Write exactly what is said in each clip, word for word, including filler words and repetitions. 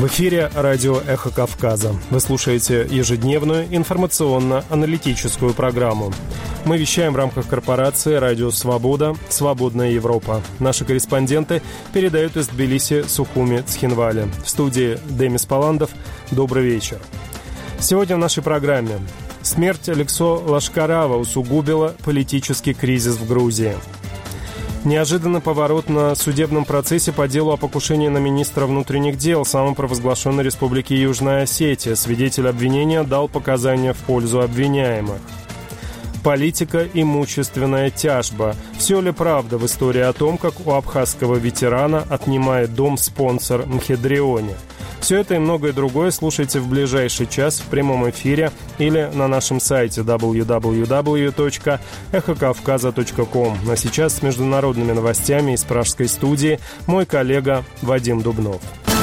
В эфире радио «Эхо Кавказа». Вы слушаете ежедневную информационно-аналитическую программу. Мы вещаем в рамках корпорации «Радио Свобода. Свободная Европа». Наши корреспонденты передают из Тбилиси, Сухуми, Цхинвали. В студии Демис Паландов. Добрый вечер. Сегодня в нашей программе. Смерть Алексо Лашкарава усугубила политический кризис в Грузии. Неожиданный поворот на судебном процессе по делу о покушении на министра внутренних дел самопровозглашенной Республики Южная Осетия. Свидетель обвинения дал показания в пользу обвиняемых. Политика, имущественная тяжба. Все ли правда в истории о том, как у абхазского ветерана отнимает дом спонсор МХЕДРИОНе? Все это и многое другое слушайте в ближайший час в прямом эфире или на нашем сайте дабл ю дабл ю дабл ю точка эхо кавказа точка ком. А сейчас с международными новостями из пражской студии мой коллега Вадим Дубнов.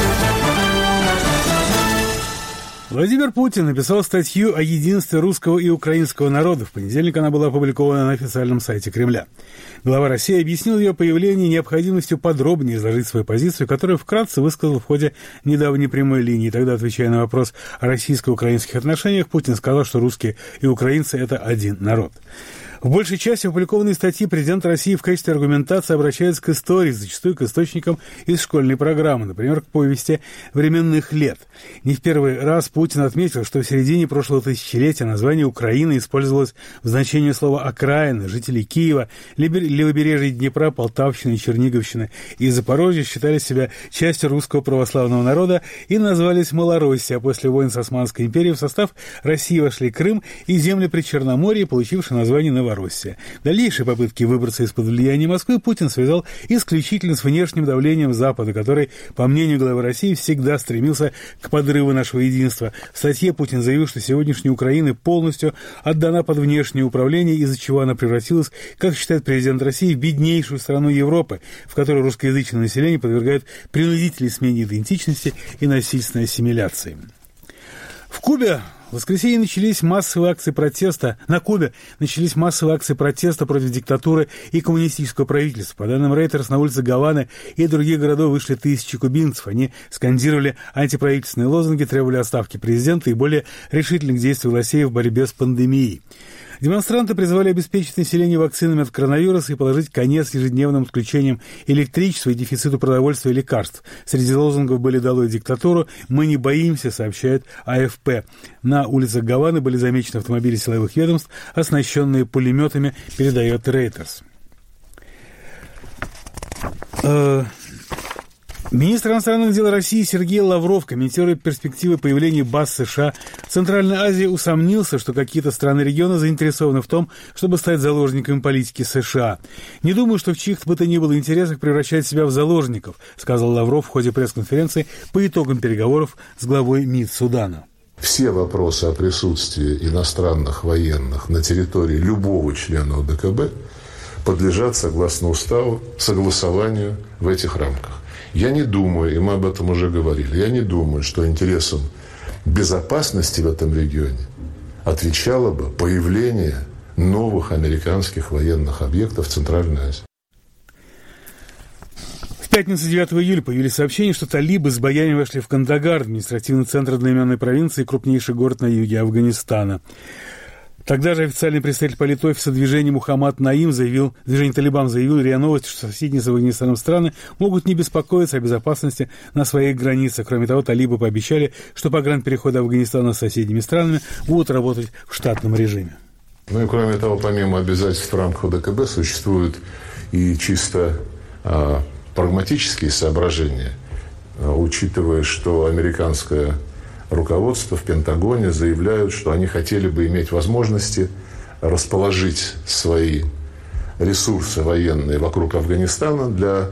Владимир Путин написал статью о единстве русского и украинского народа. В понедельник она была опубликована на официальном сайте Кремля. Глава России объяснил ее появление необходимостью подробнее изложить свою позицию, которую вкратце высказал в ходе недавней прямой линии. Тогда, отвечая на вопрос о российско-украинских отношениях, Путин сказал, что русские и украинцы – это один народ. В большей части опубликованной статьи президент России в качестве аргументации обращается к истории, зачастую к источникам из школьной программы, например, к повести временных лет. Не в первый раз Путин отметил, что в середине прошлого тысячелетия название Украины использовалось в значении слова «окраины». Жители Киева, левобережья Днепра, Полтавщины, Черниговщины и Запорожья считали себя частью русского православного народа и назвались Малороссией, а после войн с Османской империей в состав России вошли Крым и земли Причерноморья, получившие название Новороссия. Дальнейшие попытки выбраться из-под влияния Москвы Путин связал исключительно с внешним давлением Запада, который, по мнению главы России, всегда стремился к подрыву нашего единства. В статье Путин заявил, что сегодняшняя Украина полностью отдана под внешнее управление, из-за чего она превратилась, как считает президент России, в беднейшую страну Европы, в которой русскоязычное население подвергают принудительной смене идентичности и насильственной ассимиляции. В Кубе в воскресенье начались массовые акции протеста. На Кубе начались массовые акции протеста против диктатуры и коммунистического правительства. По данным Reuters, на улице Гаваны и других городов вышли тысячи кубинцев. Они скандировали антиправительственные лозунги, требовали отставки президента и более решительных действий властей в борьбе с пандемией. Демонстранты призвали обеспечить население вакцинами от коронавируса и положить конец ежедневным отключениям электричества и дефициту продовольствия и лекарств. Среди лозунгов были «Долой диктатуру», «Мы не боимся», сообщает АФП. На улицах Гаваны были замечены автомобили силовых ведомств, оснащенные пулеметами, передает Reuters. Министр иностранных дел России Сергей Лавров, комментируя перспективы появления баз США в Центральной Азии, усомнился, что какие-то страны региона заинтересованы в том, чтобы стать заложниками политики США. «Не думаю, что в чьих-то бы то ни было интересах превращать себя в заложников», сказал Лавров в ходе пресс-конференции по итогам переговоров с главой МИД Судана. Все вопросы о присутствии иностранных военных на территории любого члена ОДКБ подлежат, согласно уставу, согласованию в этих рамках. Я не думаю, и мы об этом уже говорили, я не думаю, что интересам безопасности в этом регионе отвечало бы появление новых американских военных объектов в Центральной Азии. В пятницу девятого июля появились сообщения, что талибы с боями вошли в Кандагар, административный центр одноименной провинции, крупнейший город на юге Афганистана. Тогда же официальный представитель политофиса движения Мухаммад Наим заявил, движение «Талибан» заявил РИА Новости, что соседние с Афганистаном страны могут не беспокоиться о безопасности на своих границах. Кроме того, талибы пообещали, что погранпереходы Афганистана с соседними странами будут работать в штатном режиме. Ну и кроме того, помимо обязательств в рамках ОДКБ, существуют и чисто а, прагматические соображения, а, учитывая, что американская руководство в Пентагоне заявляют, что они хотели бы иметь возможности расположить свои ресурсы военные вокруг Афганистана для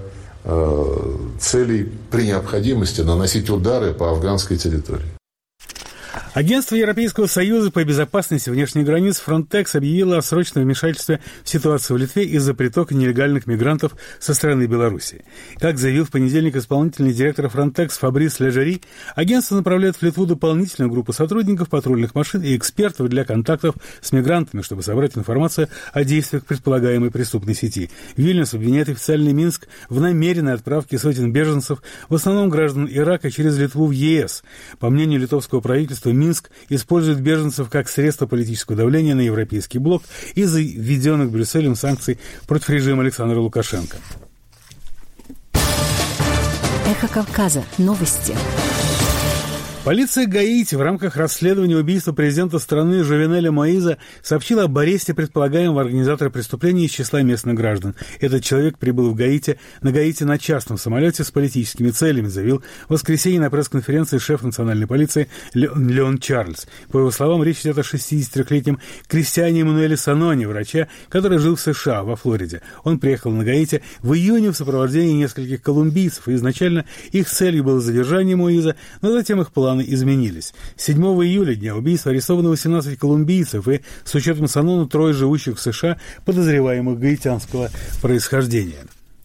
э, целей при необходимости наносить удары по афганской территории. Агентство Европейского Союза по безопасности внешних границ Frontex объявило о срочном вмешательстве в ситуацию в Литве из-за притока нелегальных мигрантов со стороны Беларуси. Как заявил в понедельник исполнительный директор Frontex Фабрис Лежери, агентство направляет в Литву дополнительную группу сотрудников, патрульных машин и экспертов для контактов с мигрантами, чтобы собрать информацию о действиях предполагаемой преступной сети. Вильнюс обвиняет официальный Минск в намеренной отправке сотен беженцев, в основном граждан Ирака, через Литву в ЕС. По мнению литовского правительства, Минск использует беженцев как средство политического давления на европейский блок из-за введенных Брюсселем санкций против режима Александра Лукашенко. Эхо Кавказа. Новости. Полиция Гаити в рамках расследования убийства президента страны Жовенеля Моиза сообщила об аресте предполагаемого организатора преступления из числа местных граждан. Этот человек прибыл в Гаити на Гаити на частном самолете с политическими целями, заявил в воскресенье на пресс-конференции шеф национальной полиции Леон Чарльз. По его словам, речь идет о шестидесятитрёхлетнем Кристиане Эммануэле Саноне, врача, который жил в США, во Флориде. Он приехал на Гаити в июне в сопровождении нескольких колумбийцев, и изначально их целью было задержание Моиза, но затем их планы изменились. седьмого июля, дня убийства, арестовано восемнадцать колумбийцев и, с учетом Санона, трое живущих в США, подозреваемых гаитянского происхождения.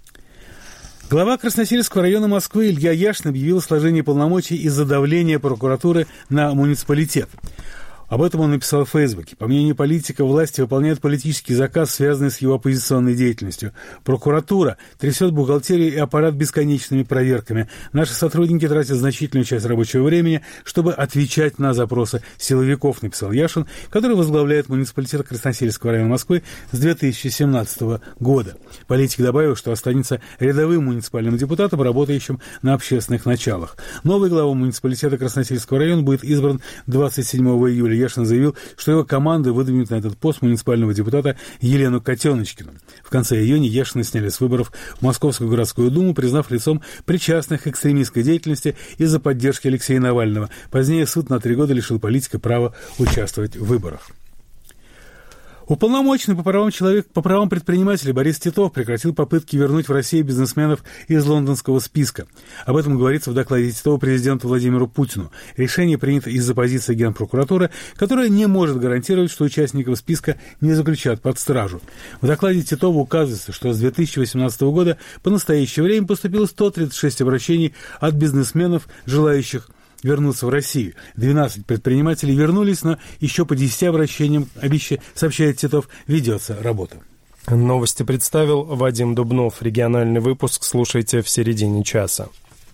Глава Красносельского района Москвы Илья Яшин объявил о сложении полномочий из-за давления прокуратуры на муниципалитет. Об этом он написал в Фейсбуке. По мнению политика, власти выполняют политический заказ, связанный с его оппозиционной деятельностью. Прокуратура трясет бухгалтерию и аппарат бесконечными проверками. Наши сотрудники тратят значительную часть рабочего времени, чтобы отвечать на запросы силовиков, написал Яшин, который возглавляет муниципалитет Красносельского района Москвы с две тысячи семнадцатого года. Политик добавил, что останется рядовым муниципальным депутатом, работающим на общественных началах. Новый глава муниципалитета Красносельского района будет избран двадцать седьмого июля. Яшин заявил, что его команда выдвинет на этот пост муниципального депутата Елену Котеночкину. В конце июня Яшина сняли с выборов в Московскую городскую думу, признав лицом причастных к экстремистской деятельности из-за поддержки Алексея Навального. Позднее суд на три года лишил политика права участвовать в выборах. Уполномоченный по правам человека, по правам предпринимателей Борис Титов прекратил попытки вернуть в Россию бизнесменов из лондонского списка. Об этом говорится в докладе Титова президенту Владимиру Путину. Решение принято из-за позиции Генпрокуратуры, которая не может гарантировать, что участников списка не заключат под стражу. В докладе Титова указывается, что с две тысячи восемнадцатого года по настоящее время поступило сто тридцать шесть обращений от бизнесменов, желающих вернуться в Россию. двенадцать предпринимателей вернулись, но еще по десяти обращениям, сообщает Титов, ведется работа. Новости представил Вадим Дубнов. Региональный выпуск слушайте в середине часа.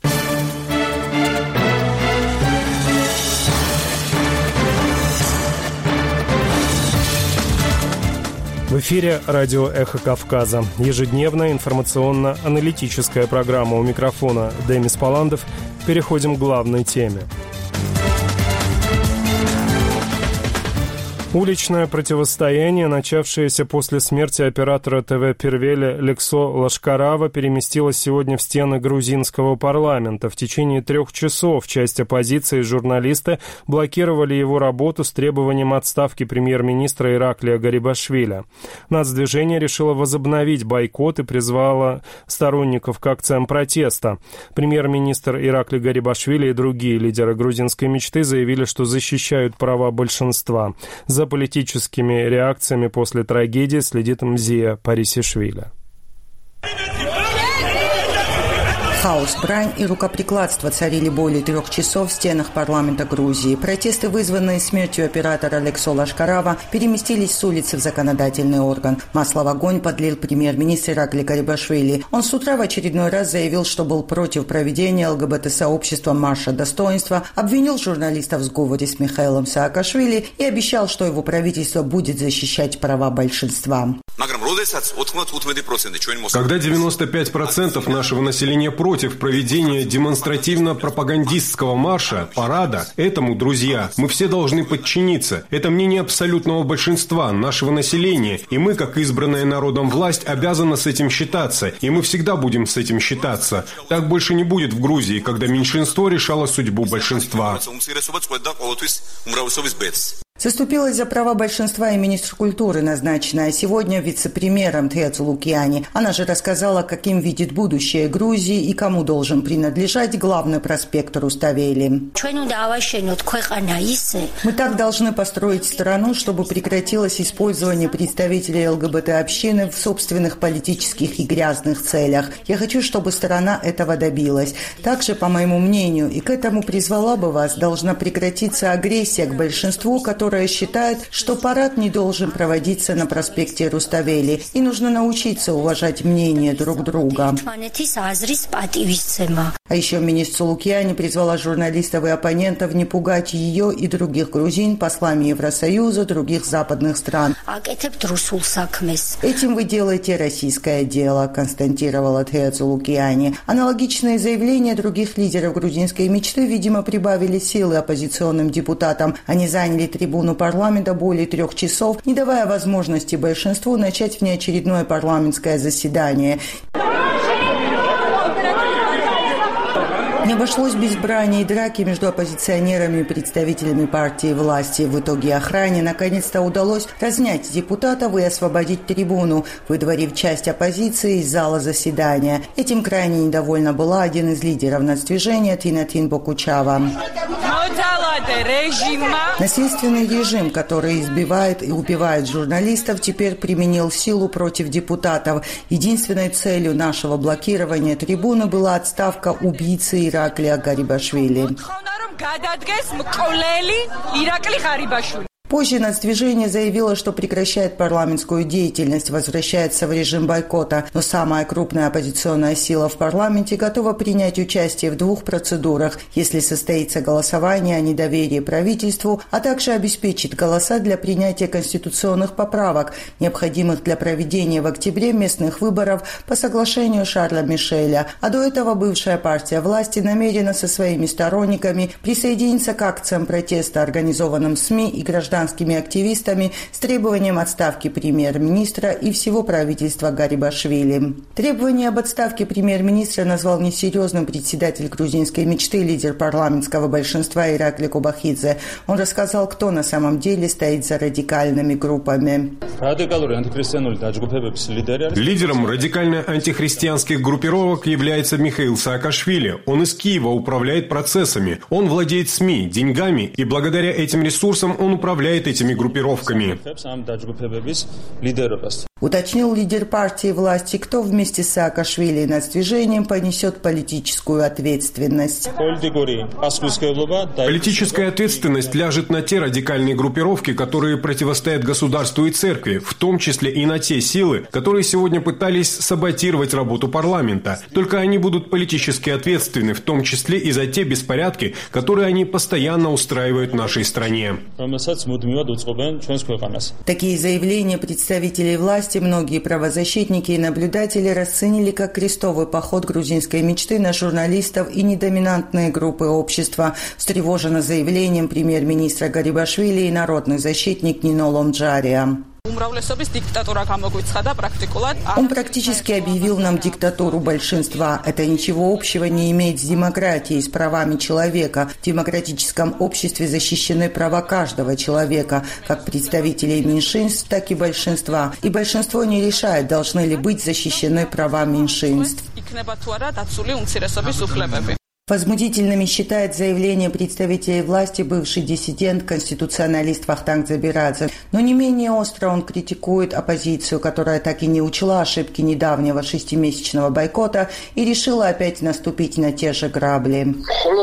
В эфире радио «Эхо Кавказа». Ежедневная информационно-аналитическая программа. У микрофона Демис Паландов. Переходим к главной теме. Уличное противостояние, начавшееся после смерти оператора ТВ Первеля Лексо Лашкарава, переместилось сегодня в стены грузинского парламента. В течение трех часов часть оппозиции и журналисты блокировали его работу с требованием отставки премьер-министра Ираклия Гарибашвили. Нацдвижение решило возобновить бойкот и призвало сторонников к акциям протеста. Премьер-министр Ираклий Гарибашвили и другие лидеры грузинской мечты заявили, что защищают права большинства. За политическими реакциями после трагедии следит Мзия Парисишвили. Хаос, брань и рукоприкладство царили более трех часов в стенах парламента Грузии. Протесты, вызванные смертью оператора Лексо Лашкарава, переместились с улицы в законодательный орган. Масло в огонь подлил премьер-министр Ираклий Гарибашвили. Он с утра в очередной раз заявил, что был против проведения ЛГБТ-сообществом марша достоинства, обвинил журналистов в сговоре с Михаилом Саакашвили и обещал, что его правительство будет защищать права большинства. Когда девяносто пять процентов нашего населения против проведения демонстративно-пропагандистского марша, парада, этому, друзья, мы все должны подчиниться. Это мнение абсолютного большинства нашего населения, и мы, как избранная народом власть, обязаны с этим считаться, и мы всегда будем с этим считаться. Так больше не будет в Грузии, когда меньшинство решало судьбу большинства. Заступилась за права большинства и министр культуры, назначенная сегодня вице-премьером Тхеацу Лукиани. Она же рассказала, каким видит будущее Грузии и кому должен принадлежать главный проспект Руставели. Мы так должны построить страну, чтобы прекратилось использование представителей ЛГБТ-общины в собственных политических и грязных целях. Я хочу, чтобы страна этого добилась. Также, по моему мнению, и к этому призвала бы вас, должна прекратиться агрессия к большинству, которое которая считает, что парад не должен проводиться на проспекте Руставели, и нужно научиться уважать мнение друг друга. А еще министр Лукиани призвала журналистов и оппонентов не пугать ее и других грузин послами Евросоюза, других западных стран. Этим вы делаете российское дело, констатировала Тхеацу Лукиани. Аналогичные заявления других лидеров грузинской мечты, видимо, прибавили силы оппозиционным депутатам. Они заняли трибуну парламента более трех часов, не давая возможности большинству начать внеочередное парламентское заседание. Не обошлось без брани и драки между оппозиционерами и представителями партии власти. В итоге охране наконец-то удалось разнять депутатов и освободить трибуну, выдворив часть оппозиции из зала заседания. Этим крайне недовольна была один из лидеров нацдвижения Тинатин Бокучава. Насильственный режим, который избивает и убивает журналистов, теперь применил силу против депутатов. Единственной целью нашего блокирования трибуны была отставка убийцы Ираклия Гарибашвили. Позже нацдвижение заявило, что прекращает парламентскую деятельность, возвращается в режим бойкота. Но самая крупная оппозиционная сила в парламенте готова принять участие в двух процедурах, если состоится голосование о недоверии правительству, а также обеспечит голоса для принятия конституционных поправок, необходимых для проведения в октябре местных выборов по соглашению Шарля Мишеля. А до этого бывшая партия власти намерена со своими сторонниками присоединиться к акциям протеста, организованным СМИ и гражданскими активистами с требованием отставки премьер-министра и всего правительства Гарибашвили. Требование об отставке премьер-министра назвал несерьезным председатель грузинской мечты, лидер парламентского большинства Иракли Кобахидзе. Он рассказал, кто на самом деле стоит за радикальными группами. Лидером радикально-антихристианских группировок является Михаил Саакашвили. Он из Киева управляет процессами. Он владеет СМИ, деньгами, и благодаря этим ресурсам он управляет этими группировками. Уточнил лидер партии власти, кто вместе с Саакашвили и нацдвижением понесет политическую ответственность. Политическая ответственность ляжет на те радикальные группировки, которые противостоят государству и церкви, в том числе и на те силы, которые сегодня пытались саботировать работу парламента. Только они будут политически ответственны, в том числе и за те беспорядки, которые они постоянно устраивают в нашей стране. Такие заявления представителей власти многие правозащитники и наблюдатели расценили как крестовый поход грузинской мечты на журналистов и недоминантные группы общества. Встревожено заявлением премьер-министра Гарибашвили и народный защитник Нино Ломджария. Он практически объявил нам диктатуру большинства. Это ничего общего не имеет с демократией, с правами человека. В демократическом обществе защищены права каждого человека, как представителей меньшинств, так и большинства. И большинство не решает, должны ли быть защищены права меньшинств. Возмутительными считает заявление представителей власти бывший диссидент, конституционалист Вахтанг Забирадзе. Но не менее остро он критикует оппозицию, которая так и не учла ошибки недавнего шестимесячного бойкота и решила опять наступить на те же грабли.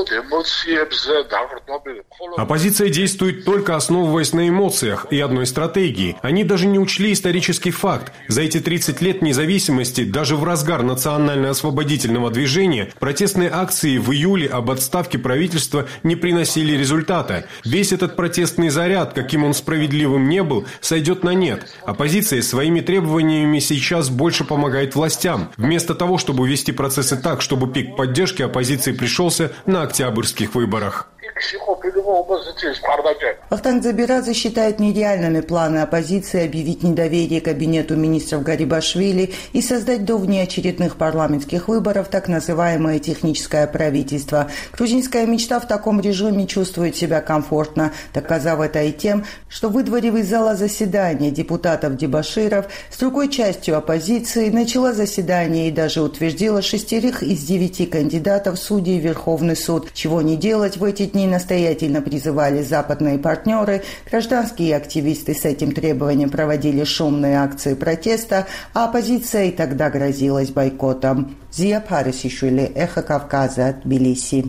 Оппозиция действует только основываясь на эмоциях и одной стратегии. Они даже не учли исторический факт. За эти тридцать лет независимости, даже в разгар национально-освободительного движения, протестные акции в июле об отставке правительства не приносили результата. Весь этот протестный заряд, каким он справедливым не был, сойдет на нет. Оппозиция своими требованиями сейчас больше помогает властям. Вместо того, чтобы вести процессы так, чтобы пик поддержки оппозиции пришелся на октябрьских выборах. Вахтанг Дзабирадзе считает нереальными планы оппозиции объявить недоверие кабинету министров Гарибашвили и создать до внеочередных парламентских выборов так называемое техническое правительство. Грузинская мечта в таком режиме чувствует себя комфортно, доказав это и тем, что, выдворив из зала заседания депутатов-дебаширов, с другой частью оппозиции начала заседание и даже утвердила шестерых из девяти кандидатов в судьи в Верховный суд. Чего не делать в эти дни настоятельно призывали западные партнеры. Гражданские активисты с этим требованием проводили шумные акции протеста, а оппозиция и тогда грозилась бойкотом. Зия Парисишвили, Эхо Кавказа, Тбилиси.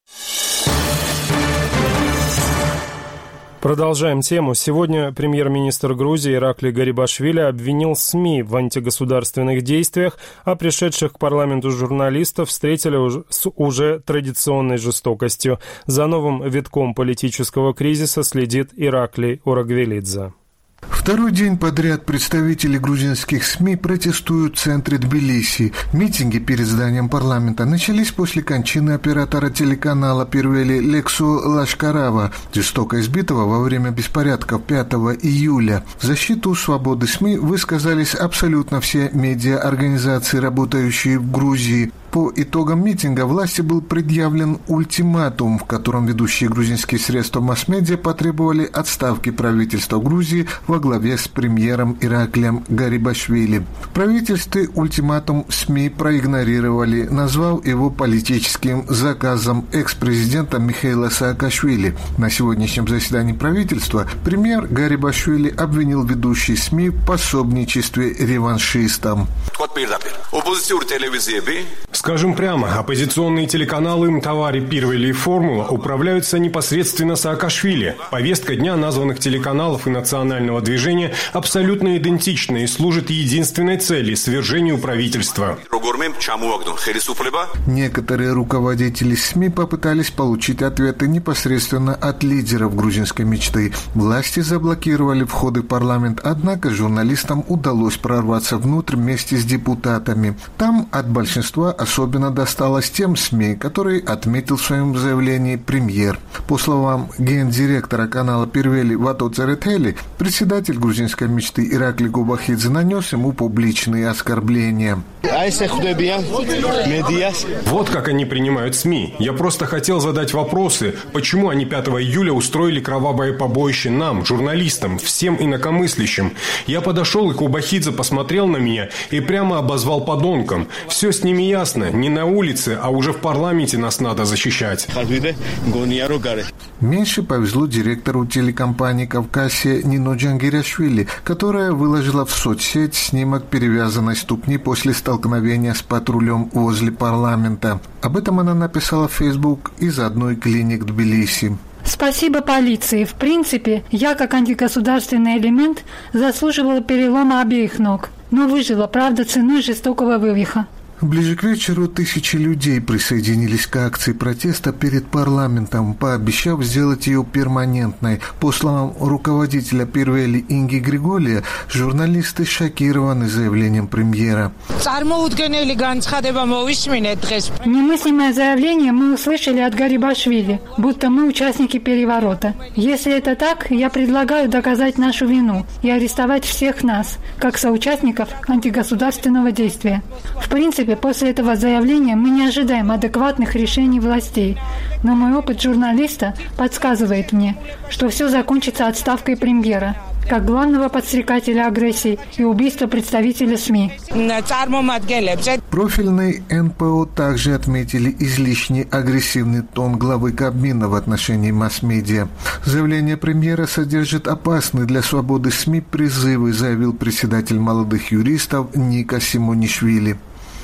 Продолжаем тему. Сегодня премьер-министр Грузии Иракли Гарибашвили обвинил СМИ в антигосударственных действиях, а пришедших к парламенту журналистов встретили с уже традиционной жестокостью. За новым витком политического кризиса следит Иракли Урагвелидзе. Второй день подряд представители грузинских СМИ протестуют в центре Тбилиси. Митинги перед зданием парламента начались после кончины оператора телеканала Первели Лексу Лашкарава, жестоко избитого во время беспорядков пятого июля. В защиту свободы СМИ высказались абсолютно все медиаорганизации, работающие в Грузии. По итогам митинга власти был предъявлен ультиматум, в котором ведущие грузинские средства масс-медиа потребовали отставки правительства Грузии во главе с премьером Ираклием Гарибашвили. В правительстве ультиматум СМИ проигнорировали, назвав его политическим заказом экс-президента Михаила Саакашвили. На сегодняшнем заседании правительства премьер Гарибашвили обвинил ведущие СМИ в пособничестве реваншистам. Скажем прямо, оппозиционные телеканалы «Мтавари», «Первели» и «Формула» управляются непосредственно Саакашвили. Повестка дня названных телеканалов и национального движения абсолютно идентична и служит единственной цели – свержению правительства. Некоторые руководители СМИ попытались получить ответы непосредственно от лидеров грузинской мечты. Власти заблокировали входы в парламент, однако журналистам удалось прорваться внутрь вместе с депутатами. Там от большинства особенно досталось тем СМИ, которые отметил в своем заявлении премьер. По словам гендиректора канала Первели Вато Церетели, председатель грузинской мечты Иракли Губахидзе нанес ему публичные оскорбления. Вот как они принимают СМИ. Я просто хотел задать вопросы, почему они пятого июля устроили кровавое побоище нам, журналистам, всем инакомыслящим. Я подошел, и Губахидзе посмотрел на меня и прямо обозвал подонком. Все с ними ясно. Не на улице, а уже в парламенте нас надо защищать. Меньше повезло директору телекомпании «Кавказия» Нино Джангирашвили, которая выложила в соцсеть снимок перевязанной ступни после столкновения с патрулем возле парламента. Об этом она написала в Facebook из одной клиник Тбилиси. Спасибо полиции. В принципе, я как антигосударственный элемент заслуживала перелома обеих ног, но выжила, правда, ценой жестокого вывиха. Ближе к вечеру тысячи людей присоединились к акции протеста перед парламентом, пообещав сделать ее перманентной. По словам руководителя Первели Инги Григория, журналисты шокированы заявлением премьера. Немыслимое заявление мы услышали от Гарибашвили, будто мы участники переворота. Если это так, я предлагаю доказать нашу вину и арестовать всех нас, как соучастников антигосударственного действия. В принципе, после этого заявления мы не ожидаем адекватных решений властей, но мой опыт журналиста подсказывает мне, что все закончится отставкой премьера, как главного подстрекателя агрессии и убийства представителя СМИ. Профильный эн пэ о также отметили излишне агрессивный тон главы Кабмина в отношении масс-медиа. Заявление премьера содержит опасные для свободы СМИ призывы, заявил председатель молодых юристов Ника Симонишвили.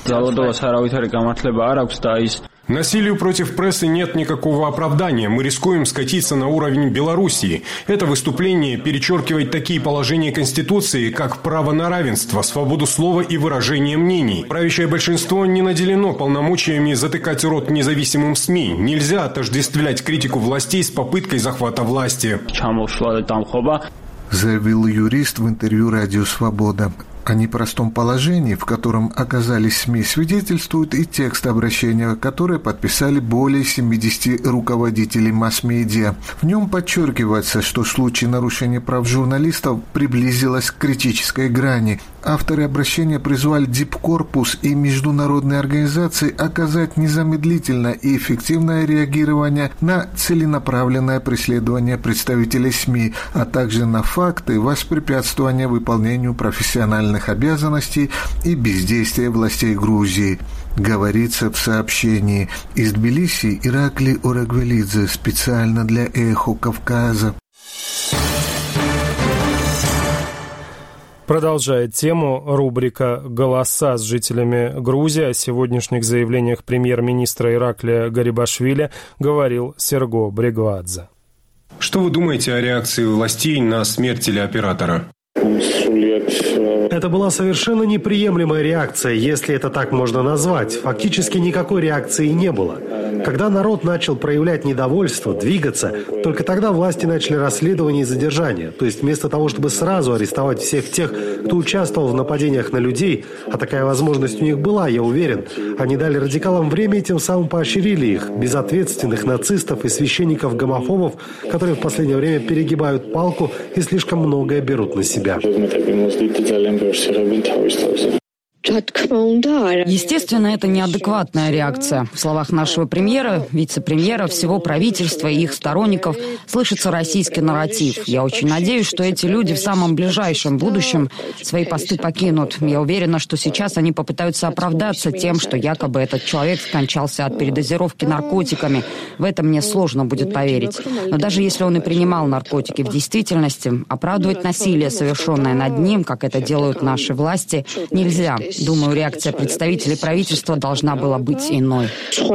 Насилию против прессы нет никакого оправдания. Мы рискуем скатиться на уровень Белоруссии. Это выступление перечеркивает такие положения Конституции, как право на равенство, свободу слова и выражения мнений. Правящее большинство не наделено полномочиями затыкать рот независимым СМИ. Нельзя отождествлять критику властей с попыткой захвата власти, заявил юрист в интервью «Радио Свобода». О непростом положении, в котором оказались СМИ, свидетельствует и текст обращения, которое подписали более семидесяти руководителей масс-медиа. В нем подчеркивается, что в случае нарушения прав журналистов приблизилось к критической грани. Авторы обращения призвали Дипкорпус и международные организации оказать незамедлительное и эффективное реагирование на целенаправленное преследование представителей СМИ, а также на факты воспрепятствования выполнению профессиональных обязанностей и бездействия властей Грузии. Говорится в сообщении. Из Тбилиси Ираклий Орагвелидзе специально для «Эхо Кавказа». Продолжает тему рубрика «Голоса» с жителями Грузии. О сегодняшних заявлениях премьер-министра Ираклия Гарибашвили говорил Серго Брегвадзе. Что вы думаете о реакции властей на смерть телеоператора? Это была совершенно неприемлемая реакция, если это так можно назвать. Фактически никакой реакции не было. Когда народ начал проявлять недовольство, двигаться, только тогда власти начали расследование и задержание. То есть вместо того, чтобы сразу арестовать всех тех, кто участвовал в нападениях на людей, а такая возможность у них была, я уверен, они дали радикалам время и тем самым поощрили их, безответственных нацистов и священников-гомофобов, которые в последнее время перегибают палку и слишком многое берут на себя. Естественно, это неадекватная реакция. В словах нашего премьера, вице-премьера, всего правительства и их сторонников слышится российский нарратив. Я очень надеюсь, что эти люди в самом ближайшем будущем свои посты покинут. Я уверена, что сейчас они попытаются оправдаться тем, что якобы этот человек скончался от передозировки наркотиками. В это мне сложно будет поверить. Но даже если он и принимал наркотики в действительности, оправдывать насилие, совершенное над ним, как это делают наши власти, нельзя. Думаю, реакция представителей правительства должна была быть иной.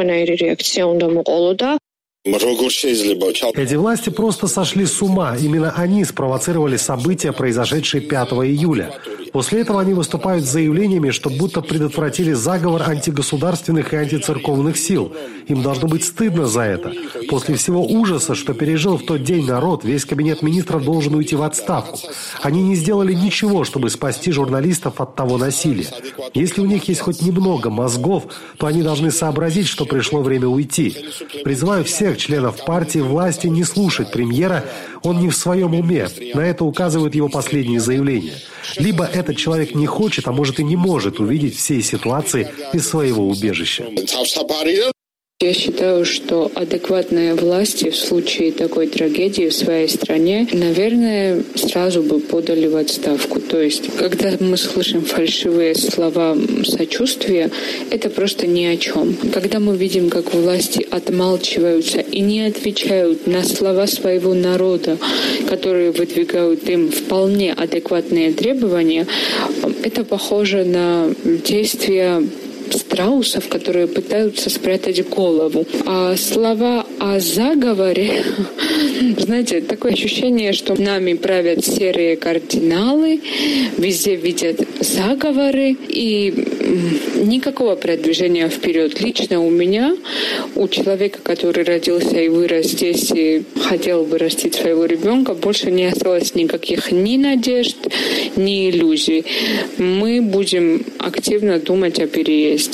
Эти власти просто сошли с ума. Именно они спровоцировали события, произошедшие пятого июля. После этого они выступают с заявлениями, что будто предотвратили заговор антигосударственных и антицерковных сил. Им должно быть стыдно за это. После всего ужаса, что пережил в тот день народ, весь кабинет министров должен уйти в отставку. Они не сделали ничего, чтобы спасти журналистов от того насилия. Если у них есть хоть немного мозгов, то они должны сообразить, что пришло время уйти. Призываю всех членов партии власти не слушать премьера, он не в своем уме. На это указывают его последние заявления. Либо этот человек не хочет, а может и не может увидеть всей ситуации из своего убежища. Я считаю, что адекватные власти в случае такой трагедии в своей стране, наверное, сразу бы подали в отставку. То есть, когда мы слышим фальшивые слова сочувствия, это просто ни о чем. Когда мы видим, как власти отмалчиваются и не отвечают на слова своего народа, которые выдвигают им вполне адекватные требования, это похоже на действия страусов, которые пытаются спрятать голову. А слова о заговоре, знаете, такое ощущение, что нами правят серые кардиналы, везде видят заговоры и никакого продвижения вперед. Лично у меня, у человека, который родился и вырос здесь и хотел бы растить своего ребенка, больше не осталось никаких ни надежд, ни иллюзий. Мы будем активно думать о переезде.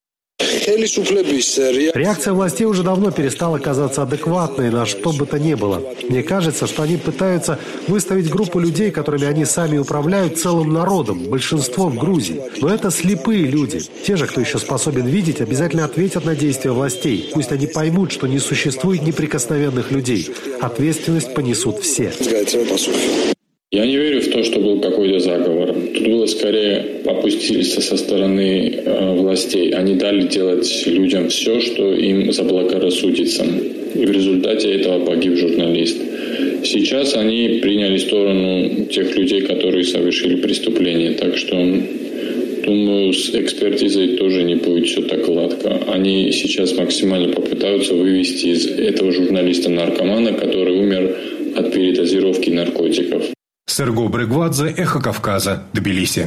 Реакция властей уже давно перестала казаться адекватной на что бы то ни было. Мне кажется, что они пытаются выставить группу людей, которыми они сами управляют, целым народом, большинством Грузии. Но это слепые люди. Те же, кто еще способен видеть, обязательно ответят на действия властей. Пусть они поймут, что не существует неприкосновенных людей. Ответственность понесут все. Я не верю в то, что был какой-то заговор. Тут было скорее попустительство со стороны э, властей. Они дали делать людям все, что им заблагорассудится. И в результате этого погиб журналист. Сейчас они приняли сторону тех людей, которые совершили преступление. Так что, думаю, с экспертизой тоже не будет все так гладко. Они сейчас максимально попытаются вывести из этого журналиста-наркомана, который умер от передозировки наркотиков. Серго Брегвадзе, Эхо Кавказа, Тбилиси.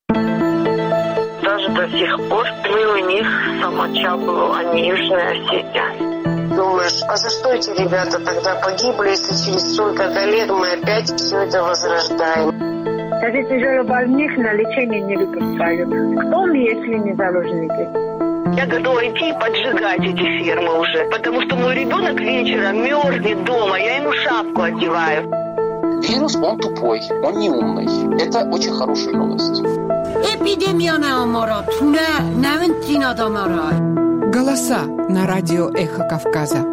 Даже до сих пор мы у них самочаблу, а не Южная Осетия. Думаешь, а за что эти ребята тогда погибли, если через столько-то лет мы опять все это возрождаем? Даже тяжелобольных на лечение не выпускают. Кто мы, если не заложники? Я готова идти и поджигать эти фермы уже, потому что мой ребенок вечером мерзнет дома, я ему шапку одеваю. Вирус, он тупой, он не умный. Это очень хорошая новость. Эпидемия не умрет, не, не надо умирать. Голоса на радио «Эхо Кавказа».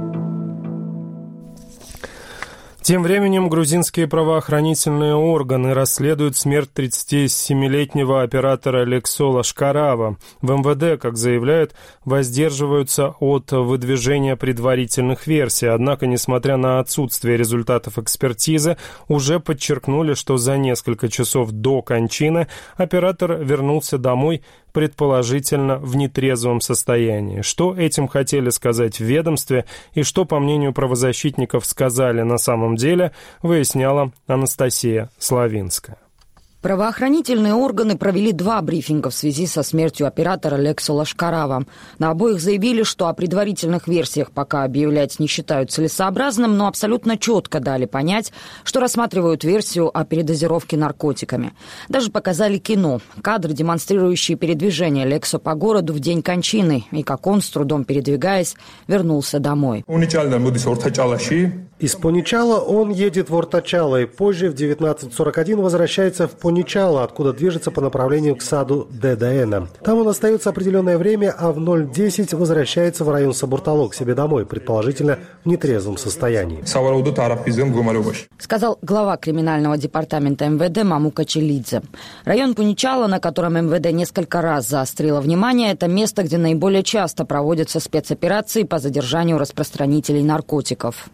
Тем временем грузинские правоохранительные органы расследуют смерть тридцатисемилетнего оператора Лексо Лашкарава. В эм вэ дэ, как заявляют, воздерживаются от выдвижения предварительных версий. Однако, несмотря на отсутствие результатов экспертизы, уже подчеркнули, что за несколько часов до кончины оператор вернулся домой предположительно в нетрезвом состоянии. Что этим хотели сказать в ведомстве и что, по мнению правозащитников, сказали на самом деле, выясняла Анастасия Славинская. Правоохранительные органы провели два брифинга в связи со смертью оператора Лексо Лашкарава. На обоих заявили, что о предварительных версиях пока объявлять не считают целесообразным, но абсолютно четко дали понять, что рассматривают версию о передозировке наркотиками. Даже показали кино, кадры, демонстрирующие передвижение Лексо по городу в день кончины и как он, с трудом передвигаясь, вернулся домой. Из Поничала он едет в Ортачало и позже в девятнадцать сорок один возвращается в Поничало, откуда движется по направлению к саду Дедаэна. Там он остается определенное время, а в ноль десять возвращается в район Сабуртало к себе домой, предположительно в нетрезвом состоянии. Сказал глава криминального департамента эм вэ дэ Мамука Челидзе. Район Поничало, на котором эм вэ дэ несколько раз заострило внимание, это место, где наиболее часто проводятся спецоперации по задержанию распространителей наркотиков.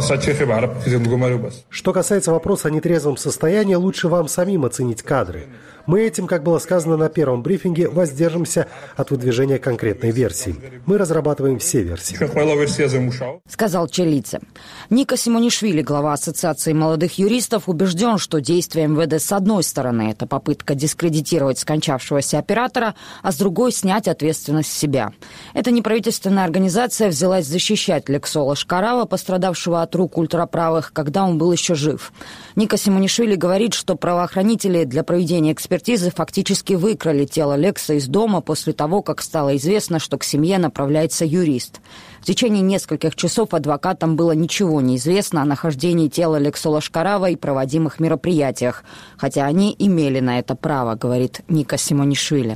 Что касается вопроса о нетрезвом состоянии, лучше вам самим оценить кадры. Мы этим, как было сказано на первом брифинге, воздержимся от выдвижения конкретной версии. Мы разрабатываем все версии. Сказал Челидзе. Ника Симонишвили, глава Ассоциации молодых юристов, убежден, что действия эм вэ дэ с одной стороны – это попытка дискредитировать скончавшегося оператора, а с другой – снять ответственность с себя. Эта неправительственная организация взялась защищать Лексо Лашкарава, пострадавшего от рук ультраправых, когда он был еще жив. Ника Симонишвили говорит, что правоохранители для проведения экспертизы Экспертизы фактически выкрали тело Лекса из дома после того, как стало известно, что к семье направляется юрист. В течение нескольких часов адвокатам было ничего не известно о нахождении тела Лексо Лашкарава и проводимых мероприятиях, хотя они имели на это право, говорит Ника Симонишвили.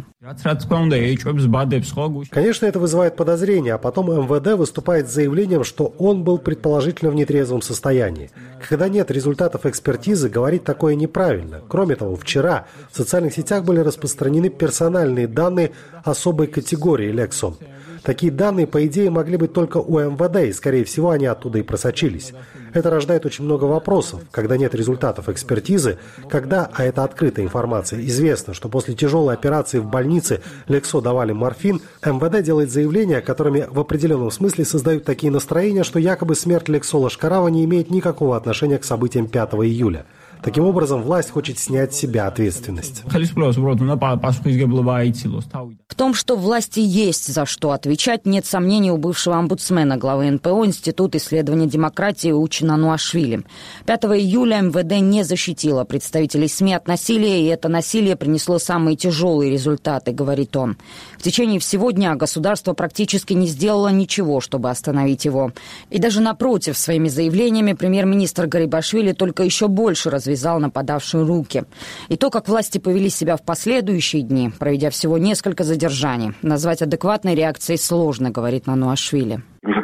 Конечно, это вызывает подозрения, а потом эм вэ дэ выступает с заявлением, что он был предположительно в нетрезвом состоянии. Когда нет результатов экспертизы, говорить такое неправильно. Кроме того, вчера в социальных сетях были распространены персональные данные особой категории Лексо. Такие данные, по идее, могли быть только у эм вэ дэ, и, скорее всего, они оттуда и просочились. Это рождает очень много вопросов. Когда нет результатов экспертизы, когда, а это открытая информация, известно, что после тяжелой операции в больнице Лексо давали морфин, эм вэ дэ делает заявления, которыми в определенном смысле создают такие настроения, что якобы смерть Лексо Лашкарава не имеет никакого отношения к событиям пятого июля. Таким образом, власть хочет снять с себя ответственность. В том, что власти есть за что отвечать, нет сомнений у бывшего омбудсмена, главы эн пэ о Институт исследования демократии Учина Нуашвили. пятого июля эм вэ дэ не защитила представителей СМИ от насилия, и это насилие принесло самые тяжелые результаты, говорит он. В течение всего дня государство практически не сделало ничего, чтобы остановить его. И даже напротив, своими заявлениями премьер-министр Гарибашвили только еще больше развязал нападавшие руки. И то, как власти повели себя в последующие дни, проведя всего несколько задержаний, назвать адекватной реакцией сложно, говорит Нануашвили.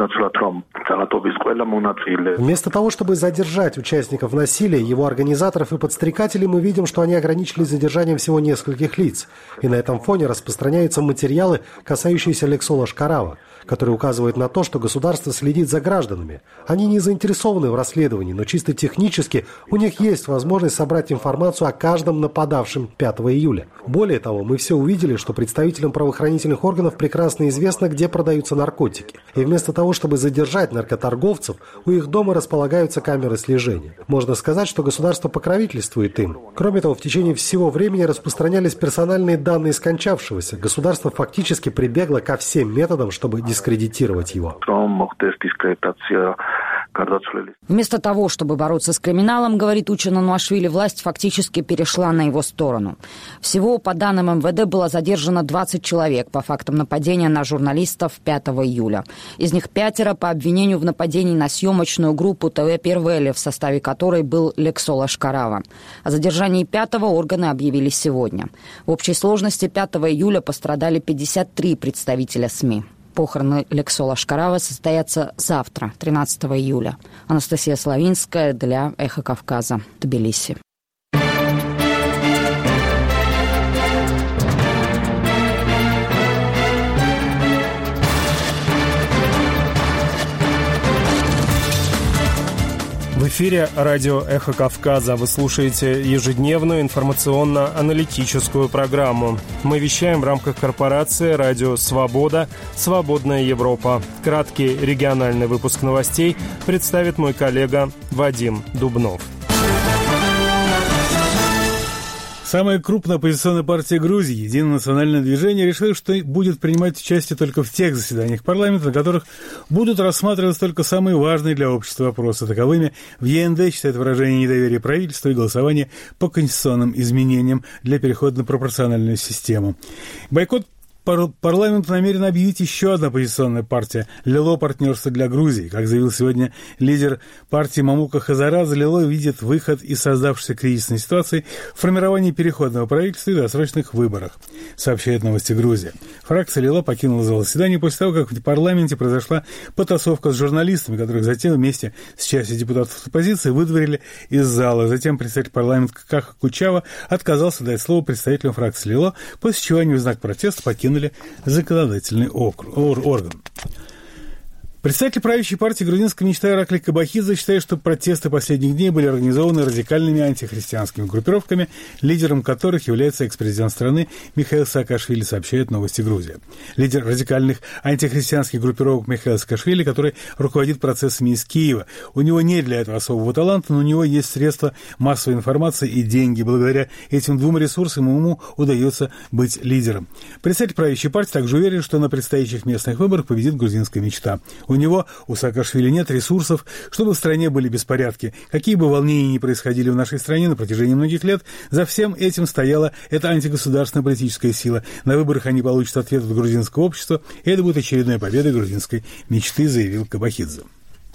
Вместо того, чтобы задержать участников насилия, его организаторов и подстрекателей, мы видим, что они ограничились задержанием всего нескольких лиц. И на этом фоне распространяются материалы, касающиеся Лексо Лашкарава, которые указывают на то, что государство следит за гражданами. Они не заинтересованы в расследовании, но чисто технически у них есть возможность собрать информацию о каждом нападавшем пятого июля. Более того, мы все увидели, что представителям правоохранительных органов прекрасно известно, где продаются наркотики. И вместо того, чтобы задержать наркоторговцев, у их дома располагаются камеры слежения. Можно сказать, что государство покровительствует им. Кроме того, в течение всего времени распространялись персональные данные скончавшегося. Государство фактически прибегло ко всем методам, чтобы дискредитировать его. Вместо того, чтобы бороться с криминалом, говорит Учен Ануашвили, власть фактически перешла на его сторону. Всего, по данным эм вэ дэ, было задержано двадцать человек по фактам нападения на журналистов пятого июля. Из них пятеро по обвинению в нападении на съемочную группу ТВ «Первели», в составе которой был Лексол Ашкарава. О задержании пятого органы объявили сегодня. В общей сложности пятого июля пострадали пятьдесят три представителя СМИ. Похороны Лексола Ашкарава состоятся завтра, тринадцатого июля. Анастасия Славинская для «Эхо Кавказа», Тбилиси. В эфире радио «Эхо Кавказа». Вы слушаете ежедневную информационно-аналитическую программу. Мы вещаем в рамках корпорации «Радио Свобода. Свободная Европа». Краткий региональный выпуск новостей представит мой коллега Вадим Дубнов. Самая крупная оппозиционная партия Грузии, Единое национальное движение, решила, что будет принимать участие только в тех заседаниях парламента, на которых будут рассматриваться только самые важные для общества вопросы. Таковыми в е эн дэ считают выражение недоверия правительству и голосование по конституционным изменениям для перехода на пропорциональную систему. Бойкот парламент намерен объявить еще одна оппозиционная партия – Лило партнерство для Грузии. Как заявил сегодня лидер партии Мамука Хазарадзе, Лило видит выход из создавшейся кризисной ситуации в формировании переходного правительства и досрочных выборах, сообщает «Новости Грузии». Фракция Лило покинула зал заседания после того, как в парламенте произошла потасовка с журналистами, которых затем вместе с частью депутатов оппозиции выдворили из зала. Затем представитель парламента Каха Кучава отказался дать слово представителям фракции Лило, после чего они в знак протеста покинули законодательный орган. Представитель правящей партии «Грузинская мечта» Иракли Кабахидзе считает, что протесты последних дней были организованы радикальными антихристианскими группировками, лидером которых является экс-президент страны Михаил Саакашвили, сообщает «Новости Грузии». Лидер радикальных антихристианских группировок Михаил Саакашвили, который руководит процессами из Киева. У него нет для этого особого таланта, но у него есть средства массовой информации и деньги. Благодаря этим двум ресурсам ему удается быть лидером. Представитель правящей партии также уверен, что на предстоящих местных выборах победит «Грузинская мечта». У него, у Саакашвили, нет ресурсов, чтобы в стране были беспорядки. Какие бы волнения ни происходили в нашей стране на протяжении многих лет, за всем этим стояла эта антигосударственная политическая сила. На выборах они получат ответ от грузинского общества, и это будет очередной победой грузинской мечты, заявил Кабахидзе.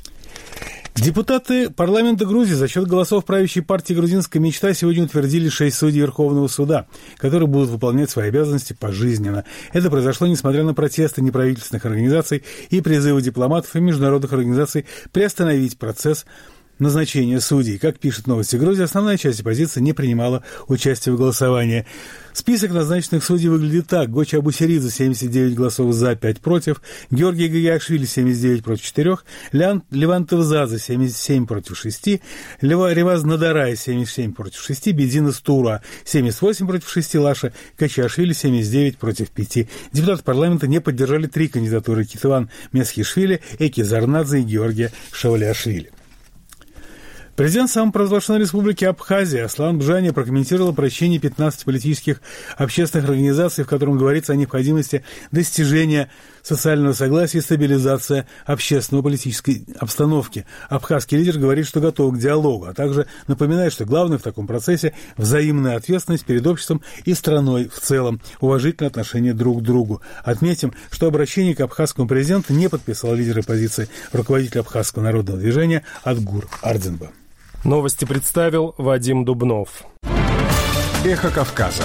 Депутаты парламента Грузии за счет голосов правящей партии «Грузинская мечта» сегодня утвердили шесть судей Верховного суда, которые будут выполнять свои обязанности пожизненно. Это произошло несмотря на протесты неправительственных организаций и призывы дипломатов и международных организаций приостановить процесс назначения судей. Как пишет «Новости Грузии», основная часть оппозиции не принимала участия в голосовании. Список назначенных судей выглядит так. Гоча Абусеридзе семьдесят девять голосов за, пять против, Георгий Гагиашвили семьдесят девять против четырех, Леван Тевзадзе семьдесят семь против шести, Реваз Надарай семьдесят семь против шести, Бедзина Стура семьдесят восемь против шести, Лаша Качиашвили семьдесят девять против пяти. Депутаты парламента не поддержали три кандидатуры: Китван Месхишвили, Эки Зарнадзе и Георгия Шавлиашвили. Президент самопровозглашенной республики Абхазия Аслан Бжани прокомментировал обращение пятнадцати политических общественных организаций, в котором говорится о необходимости достижения социального согласия и стабилизации общественно-политической обстановки. Абхазский лидер говорит, что готов к диалогу, а также напоминает, что главное в таком процессе взаимная ответственность перед обществом и страной в целом, уважительное отношение друг к другу. Отметим, что обращение к абхазскому президенту не подписал лидер оппозиции, руководитель Абхазского народного движения Атгур Ардзинба. Новости представил Вадим Дубнов. Эхо Кавказа.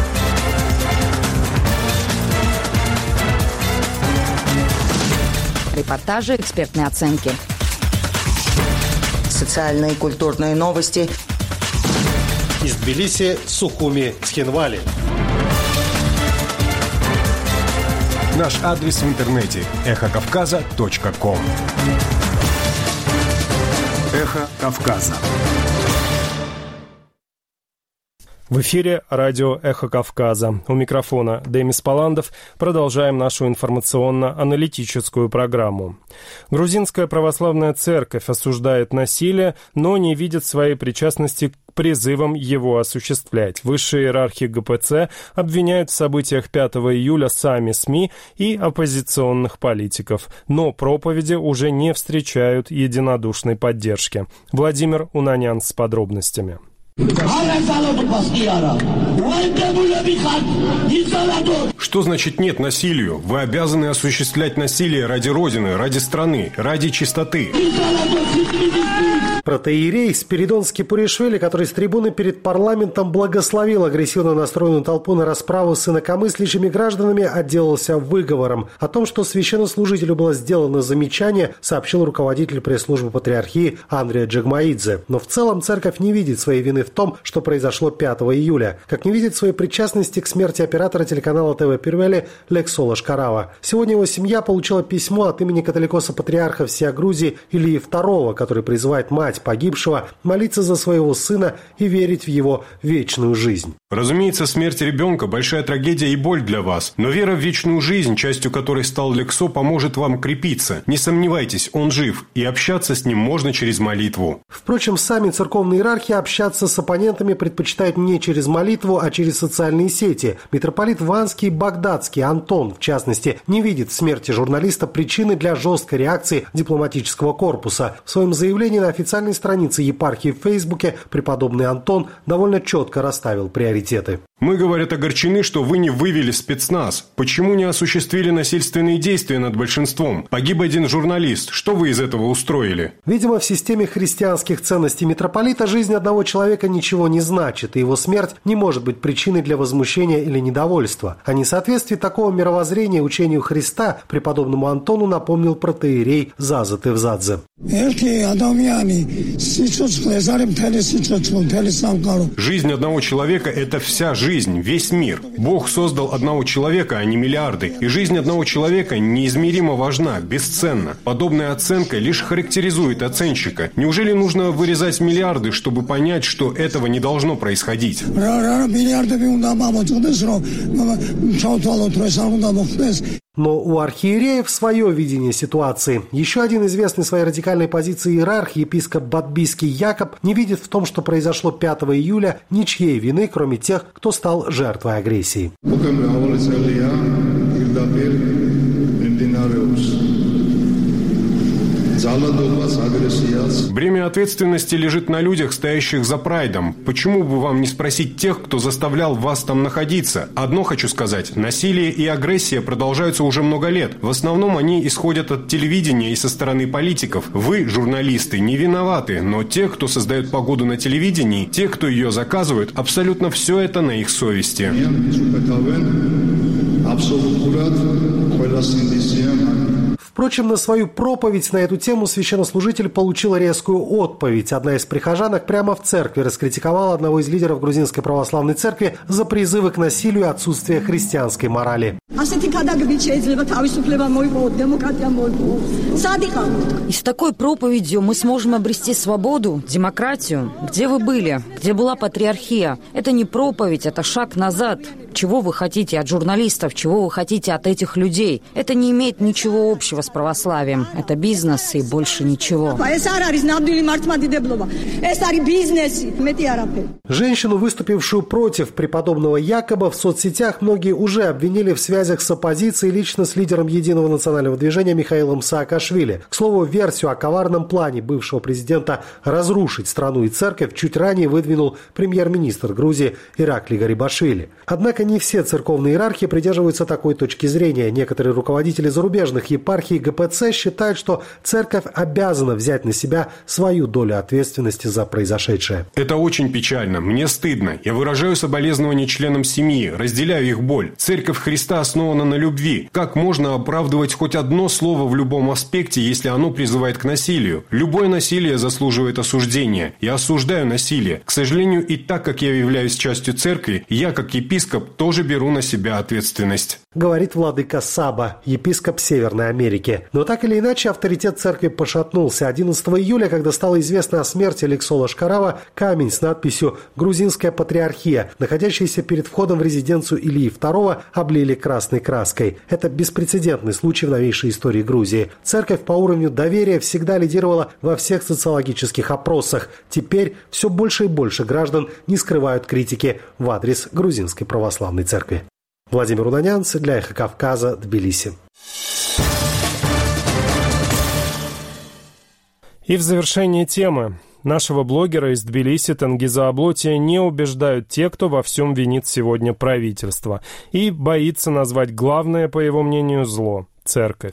Репортажи, экспертные оценки. Социальные и культурные новости. Из Тбилиси, Сухуми, Цхинвали. Наш адрес в интернете эхо кавказа точка ком. Эхо Кавказа. В эфире радио «Эхо Кавказа». У микрофона Демис Паландов. Продолжаем нашу информационно-аналитическую программу. Грузинская православная церковь осуждает насилие, но не видит своей причастности к призывом его осуществлять. Высшие иерархи ГПЦ обвиняют в событиях пятого июля сами СМИ и оппозиционных политиков, но проповеди уже не встречают единодушной поддержки. Владимир Унанян с подробностями. Что значит нет насилию? Вы обязаны осуществлять насилие ради Родины, ради страны, ради чистоты. Протоиерей Спиридон Скипуришвили, который с трибуны перед парламентом благословил агрессивно настроенную толпу на расправу с инакомыслящими гражданами, отделался выговором. О том, что священнослужителю было сделано замечание, сообщил руководитель пресс-службы патриархии Андрей Джагмаидзе. Но в целом церковь не видит своей вины в том, что произошло пятого июля, как не видит своей причастности к смерти оператора телеканала ТВ Первели Лексо Лашкарава. Сегодня его семья получила письмо от имени католикоса-патриарха всея Грузии Ильи второго, который призывает мать погибшего молиться за своего сына и верить в его вечную жизнь. Разумеется, смерть ребенка – большая трагедия и боль для вас, но вера в вечную жизнь, частью которой стал Лексо, поможет вам крепиться. Не сомневайтесь, он жив, и общаться с ним можно через молитву. Впрочем, сами церковные иерархи общаться с оппонентами предпочитают не через молитву, а через социальные сети. Митрополит Ванский и Багдадский Антон, в частности, не видит в смерти журналиста причины для жесткой реакции дипломатического корпуса. В своем заявлении на официальной странице епархии в Фейсбуке преподобный Антон довольно четко расставил приоритеты. Мы, говорят, огорчены, что вы не вывели спецназ. Почему не осуществили насильственные действия над большинством? Погиб один журналист. Что вы из этого устроили? Видимо, в системе христианских ценностей митрополита жизнь одного человека ничего не значит, и его смерть не может быть причиной для возмущения или недовольства. О несоответствии такого мировоззрения учению Христа преподобному Антону напомнил протоиерей Заза Тевзадзе. Жизнь одного человека – это вся жизнь. Жизнь, весь мир. Бог создал одного человека, а не миллиарды. И жизнь одного человека неизмеримо важна, бесценна. Подобная оценка лишь характеризует оценщика. Неужели нужно вырезать миллиарды, чтобы понять, что этого не должно происходить? Но у архиереев свое видение ситуации. Еще один известный своей радикальной позиции иерарх, епископ Бадбийский Якоб, не видит в том, что произошло пятого июля, ничьей вины, кроме тех, кто стал жертвой агрессии. Бремя ответственности лежит на людях, стоящих за прайдом. Почему бы вам не спросить тех, кто заставлял вас там находиться? Одно хочу сказать. Насилие и агрессия продолжаются уже много лет. В основном они исходят от телевидения и со стороны политиков. Вы, журналисты, не виноваты, но те, кто создает погоду на телевидении, те, кто ее заказывают, абсолютно все это на их совести. Впрочем, на свою проповедь на эту тему священнослужитель получил резкую отповедь. Одна из прихожанок прямо в церкви раскритиковала одного из лидеров грузинской православной церкви за призывы к насилию и отсутствие христианской морали. И с такой проповедью мы сможем обрести свободу, демократию. Где вы были? Где была патриархия? Это не проповедь, это шаг назад. Чего вы хотите от журналистов? Чего вы хотите от этих людей? Это не имеет ничего общего с православием. Это бизнес и больше ничего. Женщину, выступившую против преподобного Якоба, в соцсетях многие уже обвинили в связях с оппозицией, лично с лидером Единого национального движения Михаилом Саакашвили. К слову, версию о коварном плане бывшего президента разрушить страну и церковь чуть ранее выдвинул премьер-министр Грузии Ираклий Гарибашвили. Однако не все церковные иерархи придерживаются такой точки зрения. Некоторые руководители зарубежных епархий ГПЦ считают, что церковь обязана взять на себя свою долю ответственности за произошедшее. Это очень печально. Мне стыдно. Я выражаю соболезнования членам семьи, разделяю их боль. Церковь Христа основана на любви. Как можно оправдывать хоть одно слово в любом аспекте, если оно призывает к насилию? Любое насилие заслуживает осуждения. Я осуждаю насилие. К сожалению, и так как я являюсь частью церкви, я, как епископ, тоже беру на себя ответственность. Говорит владыка Саба, епископ Северной Америки. Но так или иначе авторитет церкви пошатнулся. одиннадцатого июля, когда стало известно о смерти Лексо Лашкарава, камень с надписью «Грузинская патриархия», находящийся перед входом в резиденцию Ильи второго, облили красной красной краской. Это беспрецедентный случай в новейшей истории Грузии. Церковь по уровню доверия всегда лидировала во всех социологических опросах. Теперь все больше и больше граждан не скрывают критики в адрес грузинской православной церкви. Владимир Уданянц для «Эхо Кавказа», Тбилиси. И в завершение темы. Нашего блогера из Тбилиси Тенгиза Аблоти не убеждают те, кто во всем винит сегодня правительство и боится назвать главное, по его мнению, зло – церковь.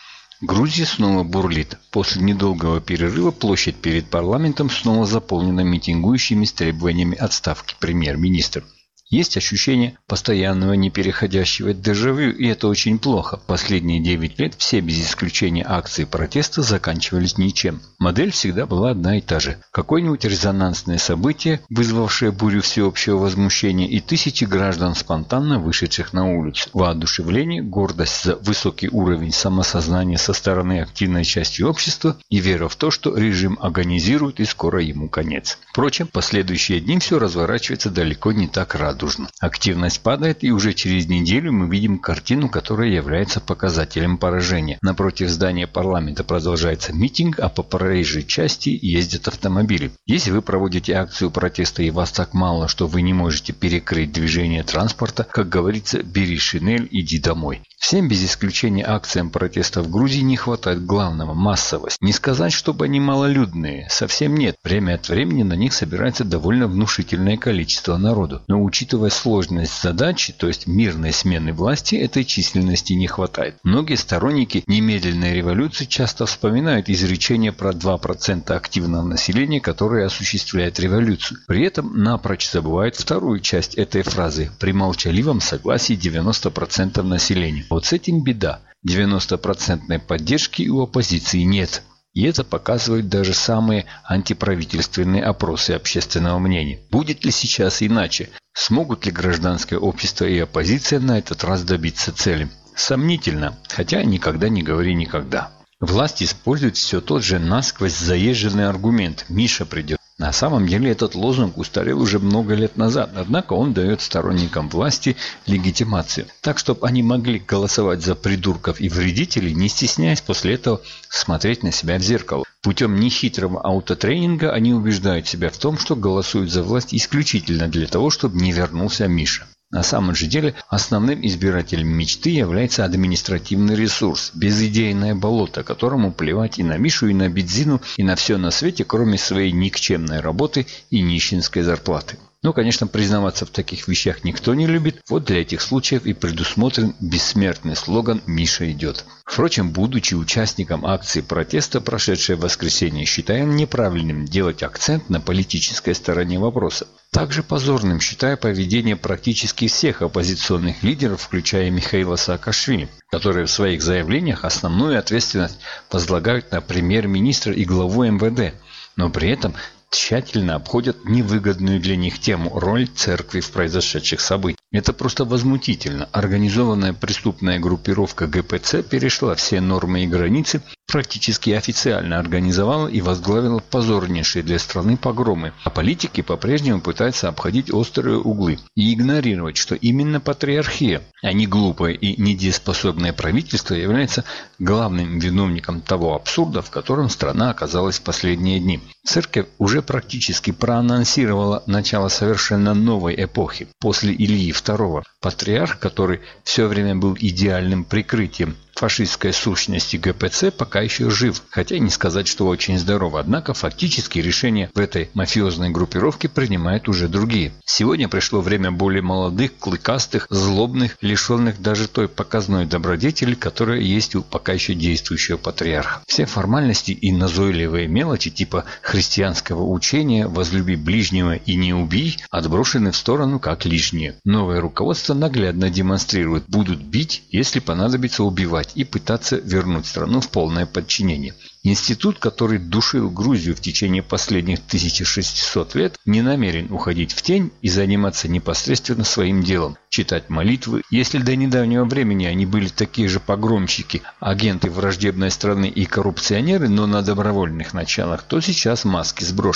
Грузия снова бурлит. После недолгого перерыва площадь перед парламентом снова заполнена митингующими с требованиями отставки премьер-министра. Есть ощущение постоянного непереходящего дежавю, и это очень плохо. Последние девять лет все без исключения акции протеста заканчивались ничем. Модель всегда была одна и та же. Какое-нибудь резонансное событие, вызвавшее бурю всеобщего возмущения, и тысячи граждан, спонтанно вышедших на улицу. Воодушевление, гордость за высокий уровень самосознания со стороны активной части общества и вера в то, что режим агонизирует и скоро ему конец. Впрочем, последующие дни все разворачивается далеко не так радостно. Активность падает, и уже через неделю мы видим картину, которая является показателем поражения. Напротив здания парламента продолжается митинг, а по проезжей части ездят автомобили. Если вы проводите акцию протеста и вас так мало, что вы не можете перекрыть движение транспорта, как говорится, бери шинель, иди домой. Всем без исключения акциям протеста в Грузии не хватает главного – массовость. Не сказать, чтобы они малолюдные, совсем нет. Время от времени на них собирается довольно внушительное количество народу. Но учитывая сложность задачи, то есть мирной смены власти, этой численности не хватает. Многие сторонники немедленной революции часто вспоминают изречение про два процента активного населения, которое осуществляет революцию. При этом напрочь забывают вторую часть этой фразы – при молчаливом согласии девяноста процентов населения. Вот с этим беда. девяносто процентов поддержки у оппозиции нет. И это показывают даже самые антиправительственные опросы общественного мнения. Будет ли сейчас иначе? Смогут ли гражданское общество и оппозиция на этот раз добиться цели? Сомнительно, хотя никогда не говори никогда. Власть использует все тот же насквозь заезженный аргумент «Миша придет». На самом деле этот лозунг устарел уже много лет назад, однако он дает сторонникам власти легитимацию. Так, чтобы они могли голосовать за придурков и вредителей, не стесняясь после этого смотреть на себя в зеркало. Путем нехитрого аутотренинга они убеждают себя в том, что голосуют за власть исключительно для того, чтобы не вернулся Миша. На самом же деле основным избирателем мечты является административный ресурс, безидейное болото, которому плевать и на Мишу, и на бензину, и на все на свете, кроме своей никчемной работы и нищенской зарплаты. Но, конечно, признаваться в таких вещах никто не любит. Вот для этих случаев и предусмотрен бессмертный слоган «Миша идет». Впрочем, будучи участником акции протеста, прошедшее воскресенье, считаем неправильным делать акцент на политической стороне вопроса. Также позорным считаю поведение практически всех оппозиционных лидеров, включая Михаила Саакашвили, которые в своих заявлениях основную ответственность возлагают на премьер-министра и главу эм вэ дэ, но при этом тщательно обходят невыгодную для них тему – роль церкви в произошедших событиях. Это просто возмутительно. Организованная преступная группировка гэ пэ цэ перешла все нормы и границы, практически официально организовала и возглавила позорнейшие для страны погромы. А политики по-прежнему пытаются обходить острые углы и игнорировать, что именно патриархия, а не глупое и недееспособное правительство, является главным виновником того абсурда, в котором страна оказалась в последние дни. Церковь уже практически проанонсировала начало совершенно новой эпохи, после Ильи второго. Патриарх, который все время был идеальным прикрытием фашистской сущности гэ пэ цэ, пока еще жив, хотя и не сказать, что очень здоров. Однако фактически решения в этой мафиозной группировке принимают уже другие. Сегодня пришло время более молодых, клыкастых, злобных, лишенных даже той показной добродетели, которая есть у пока еще действующего патриарха. Все формальности и назойливые мелочи типа христианского учения «возлюби ближнего и не убий» отброшены в сторону как лишние. Новое руководство наглядно демонстрирует: будут бить, если понадобится убивать, и пытаться вернуть страну в полное подчинение. Институт, который душил Грузию в течение последних тысячи шестисот лет, не намерен уходить в тень и заниматься непосредственно своим делом. Читать молитвы. Если до недавнего времени они были такие же погромщики, агенты враждебной страны и коррупционеры, но на добровольных началах, то сейчас маски сброшены.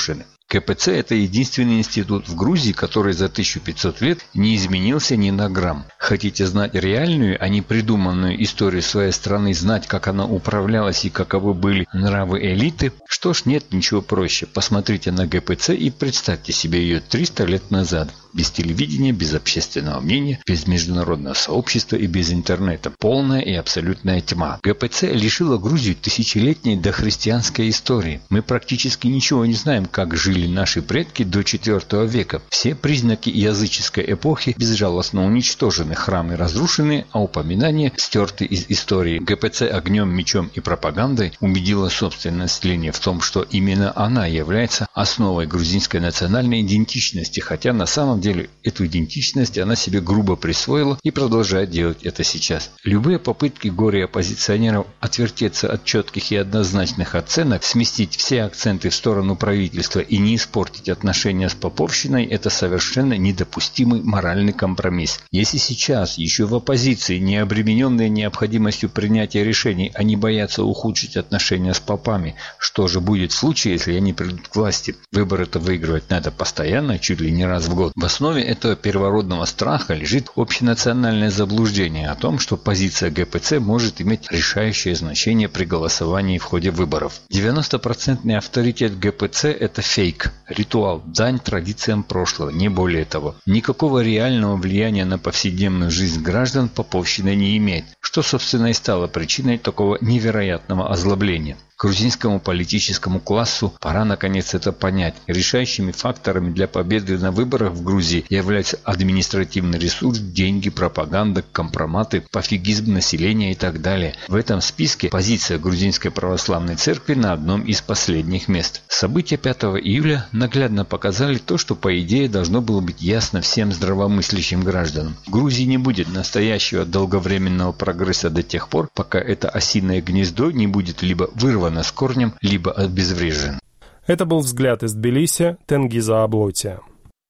ГПЦ – это единственный институт в Грузии, который за тысячу пятьсот лет не изменился ни на грамм. Хотите знать реальную, а не придуманную историю своей страны, знать, как она управлялась и каковы были нравы элиты? Что ж, нет ничего проще. Посмотрите на ГПЦ и представьте себе ее триста лет назад. Без телевидения, без общественного мнения, без международного сообщества и без интернета. Полная и абсолютная тьма. ГПЦ лишила Грузию тысячелетней дохристианской истории. Мы практически ничего не знаем, как жили наши предки до четвёртого века. Все признаки языческой эпохи безжалостно уничтожены, храмы разрушены, а упоминания стерты из истории. ГПЦ огнем, мечом и пропагандой убедила собственное население в том, что именно она является основой грузинской национальной идентичности, хотя на самом деле эту идентичность она себе грубо присвоила и продолжает делать это сейчас. Любые попытки горе-оппозиционеров отвертеться от четких и однозначных оценок, сместить все акценты в сторону правительства и не испортить отношения с поповщиной – это совершенно недопустимый моральный компромисс. Если сейчас, еще в оппозиции, не обремененные необходимостью принятия решений, они боятся ухудшить отношения с попами, что же будет в случае, если они придут к власти? Выборы-то выигрывать надо постоянно, чуть ли не раз в год. В основе этого первородного страха лежит общенациональное заблуждение о том, что позиция ГПЦ может иметь решающее значение при голосовании в ходе выборов. девяносто процентов авторитет ГПЦ – это фейк, ритуал, дань традициям прошлого, не более того. Никакого реального влияния на повседневную жизнь граждан поповщина не имеет, что, собственно, и стало причиной такого невероятного озлобления. Грузинскому политическому классу пора наконец это понять. Решающими факторами для победы на выборах в Грузии являются административный ресурс, деньги, пропаганда, компроматы, пофигизм населения и так далее. В этом списке позиция Грузинской православной церкви на одном из последних мест. События пятого июля наглядно показали то, что по идее должно было быть ясно всем здравомыслящим гражданам. В Грузии не будет настоящего долговременного прогресса до тех пор, пока это осиное гнездо не будет либо вырвано с корнем, либо обезврежен. Это был взгляд из Тбилиси Тенгиза Аблотия.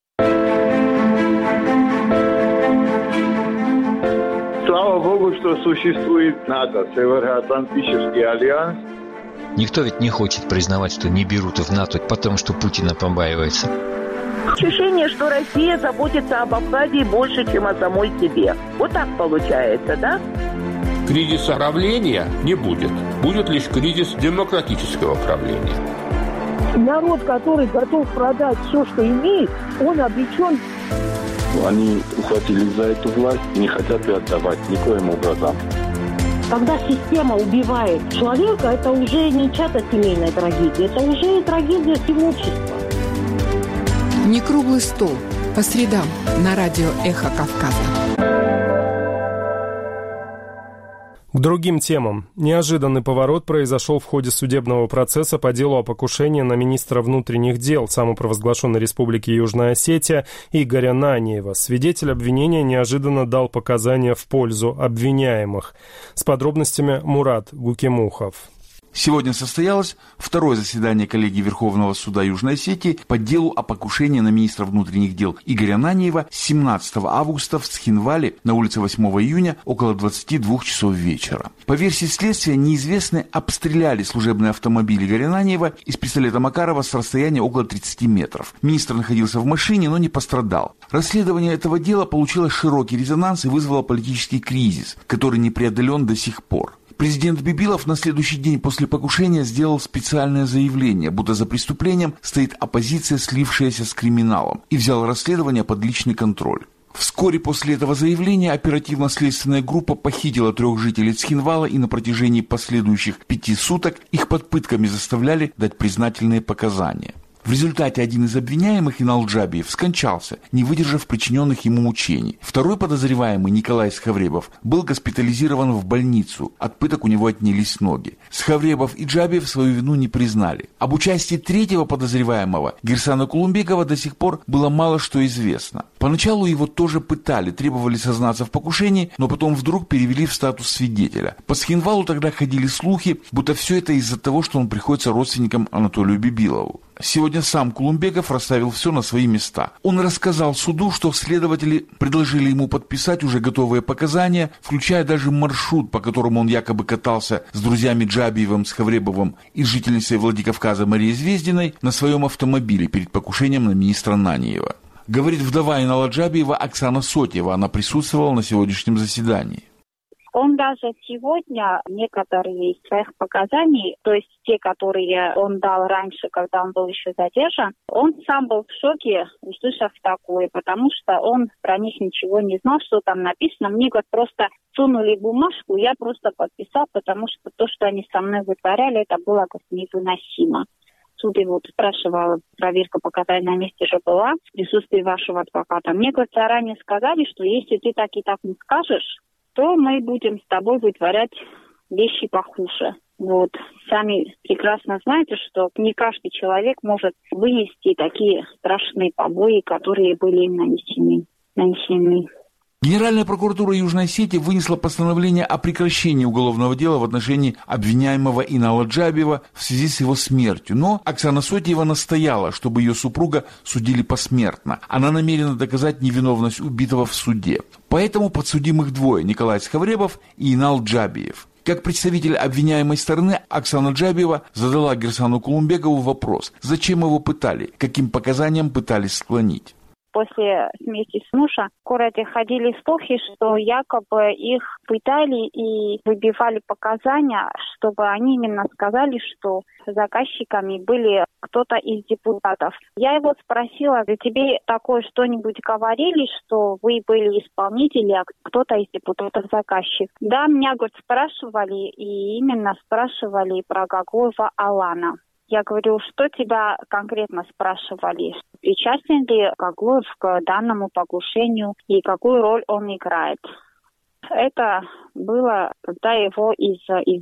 Слава Богу, что существует НАТО, Североатлантический альянс. Никто ведь не хочет признавать, что не берут в НАТО, потому что Путина побаивается. Ощущение, что Россия заботится об Абхазии больше, чем о самой себе. Вот так получается, да? Кризиса правления не будет. Будет лишь кризис демократического правления. Народ, который готов продать все, что имеет, он обречен. Они ухватились за эту власть и не хотят ее отдавать никоим образом. Когда система убивает человека, это уже не чья-то семейная трагедия, это уже трагедия всего общества. Не круглый стол. По средам на радио «Эхо Кавказа». К другим темам. Неожиданный поворот произошел в ходе судебного процесса по делу о покушении на министра внутренних дел самопровозглашенной Республики Южная Осетия Игоря Наниева. Свидетель обвинения неожиданно дал показания в пользу обвиняемых. С подробностями Мурат Гукемухов. Сегодня состоялось второе заседание коллегии Верховного суда Южной Осетии по делу о покушении на министра внутренних дел Игоря Наниева семнадцатого августа в Цхинвале на улице восьмого июня около двадцати двух часов вечера. По версии следствия, неизвестные обстреляли служебный автомобиль Игоря Наниева из пистолета Макарова с расстояния около тридцати метров. Министр находился в машине, но не пострадал. Расследование этого дела получило широкий резонанс и вызвало политический кризис, который не преодолен до сих пор. Президент Бибилов на следующий день после покушения сделал специальное заявление, будто за преступлением стоит оппозиция, слившаяся с криминалом, и взял расследование под личный контроль. Вскоре после этого заявления оперативно-следственная группа похитила трех жителей Цхинвала, и на протяжении последующих пяти суток их под пытками заставляли дать признательные показания. В результате один из обвиняемых, Инал Джабиев, скончался, не выдержав причиненных ему мучений. Второй подозреваемый, Николай Схавребов, был госпитализирован в больницу. От пыток у него отнялись ноги. Схавребов и Джабиев свою вину не признали. Об участии третьего подозреваемого, Гирсана Кулумбекова, до сих пор было мало что известно. Поначалу его тоже пытали, требовали сознаться в покушении, но потом вдруг перевели в статус свидетеля. По Цхинвалу тогда ходили слухи, будто все это из-за того, что он приходится родственником Анатолию Бибилову. Сегодня сам Кулумбеков расставил все на свои места. Он рассказал суду, что следователи предложили ему подписать уже готовые показания, включая даже маршрут, по которому он якобы катался с друзьями Джабиевым, с Хавребовым и жительницей Владикавказа Марией Звездиной на своем автомобиле перед покушением на министра Наниева. Говорит вдова Инала Джабиева Оксана Сотьева. Она присутствовала на сегодняшнем заседании. Он даже сегодня некоторые из своих показаний, то есть те, которые он дал раньше, когда он был еще задержан, он сам был в шоке, услышав такое, потому что он про них ничего не знал, что там написано. Мне вот просто сунули бумажку, я просто подписал, потому что то, что они со мной вытворяли, это было как невыносимо. Суд его спрашивал, проверка показаний на месте же была, в присутствии вашего адвоката. Мне как заранее сказали, что если ты так и так не скажешь, то мы будем с тобой вытворять вещи похуже. Вот. Сами прекрасно знаете, что не каждый человек может вынести такие страшные побои, которые были им нанесены. нанесены. Генеральная прокуратура Южной Осетии вынесла постановление о прекращении уголовного дела в отношении обвиняемого Инала Джабиева в связи с его смертью. Но Оксана Сотьева настояла, чтобы ее супруга судили посмертно. Она намерена доказать невиновность убитого в суде. Поэтому подсудимых двое – Николай Схавребов и Инал Джабиев. Как представитель обвиняемой стороны, Оксана Джабиева задала Герсану Кулумбекову вопрос, зачем его пытали, каким показаниям пытались склонить. После смерти мужа в городе ходили слухи, что якобы их пытали и выбивали показания, чтобы они именно сказали, что заказчиками были кто-то из депутатов. Я его спросила, за тебе такое что-нибудь говорили, что вы были исполнители, а кто-то из депутатов заказчик? Да, меня, говорит, спрашивали, и именно спрашивали про Гаглоева Алана. Я говорю, что тебя конкретно спрашивали? Причастен ли Гаглоев к данному покушению и какую роль он играет? Это было, когда его из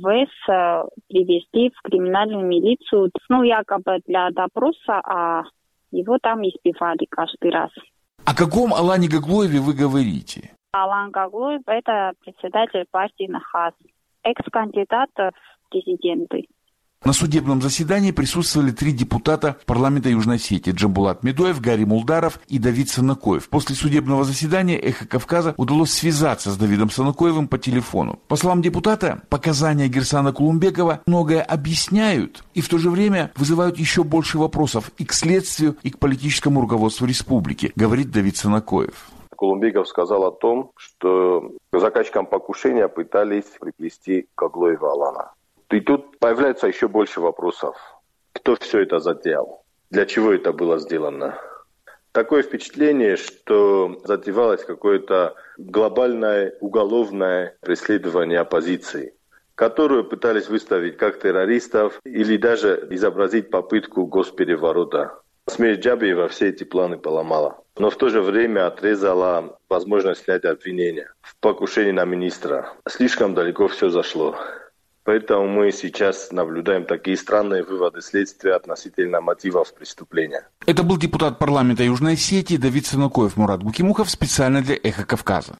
ИВС привезли в криминальную милицию, ну, якобы для допроса, а его там избивали каждый раз. О каком Алане Гаглоеве вы говорите? Алан Гаглоев – это председатель партии НАХАС, экс-кандидат в президенты. На судебном заседании присутствовали три депутата парламента Южной Осетии: Джамбулат Медоев, Гарри Мулдаров и Давид Санакоев. После судебного заседания «Эхо Кавказа» удалось связаться с Давидом Санакоевым по телефону. По словам депутата, показания Герсана Кулумбекова многое объясняют и в то же время вызывают еще больше вопросов и к следствию, и к политическому руководству республики, говорит Давид Санакоев. Кулумбеков сказал о том, что к заказчикам покушения пытались приплести Гаглоева Алана. И тут появляется еще больше вопросов. Кто все это затеял? Для чего это было сделано? Такое впечатление, что затевалось какое-то глобальное уголовное преследование оппозиции, которую пытались выставить как террористов или даже изобразить попытку госпереворота. Смерть Джабиева все эти планы поломала, но в то же время отрезала возможность снять обвинения в покушении на министра. Слишком далеко все зашло. Поэтому мы сейчас наблюдаем такие странные выводы следствия относительно мотивов преступления. Это был депутат парламента Южной Осетии Давид Санакоев. Мурат Гукимухов специально для «Эхо Кавказа».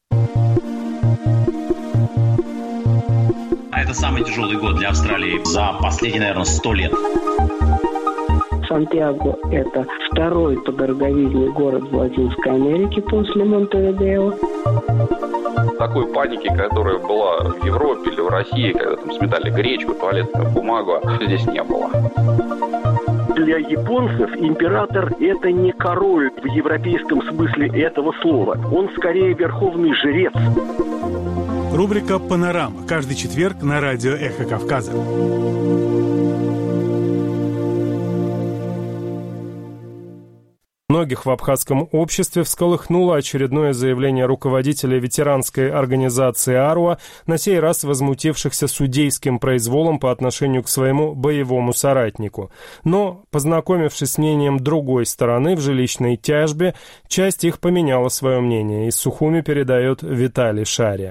Это самый тяжелый год для Австралии за последние, наверное, сто лет. Сантьяго – это второй по дороговизне город в Латинской Америке после Монтевидео. Такой паники, которая была в Европе или в России, когда там сметали гречку, туалетную бумагу, здесь не было. Для японцев император – это не король в европейском смысле этого слова. Он скорее верховный жрец. Рубрика «Панорама». Каждый четверг на радио «Эхо Кавказа». Многих в абхазском обществе всколыхнуло очередное заявление руководителя ветеранской организации «Аруа», на сей раз возмутившихся судейским произволом по отношению к своему боевому соратнику. Но, познакомившись с мнением другой стороны в жилищной тяжбе, часть их поменяла свое мнение. Из Сухуми передает Виталий Шария.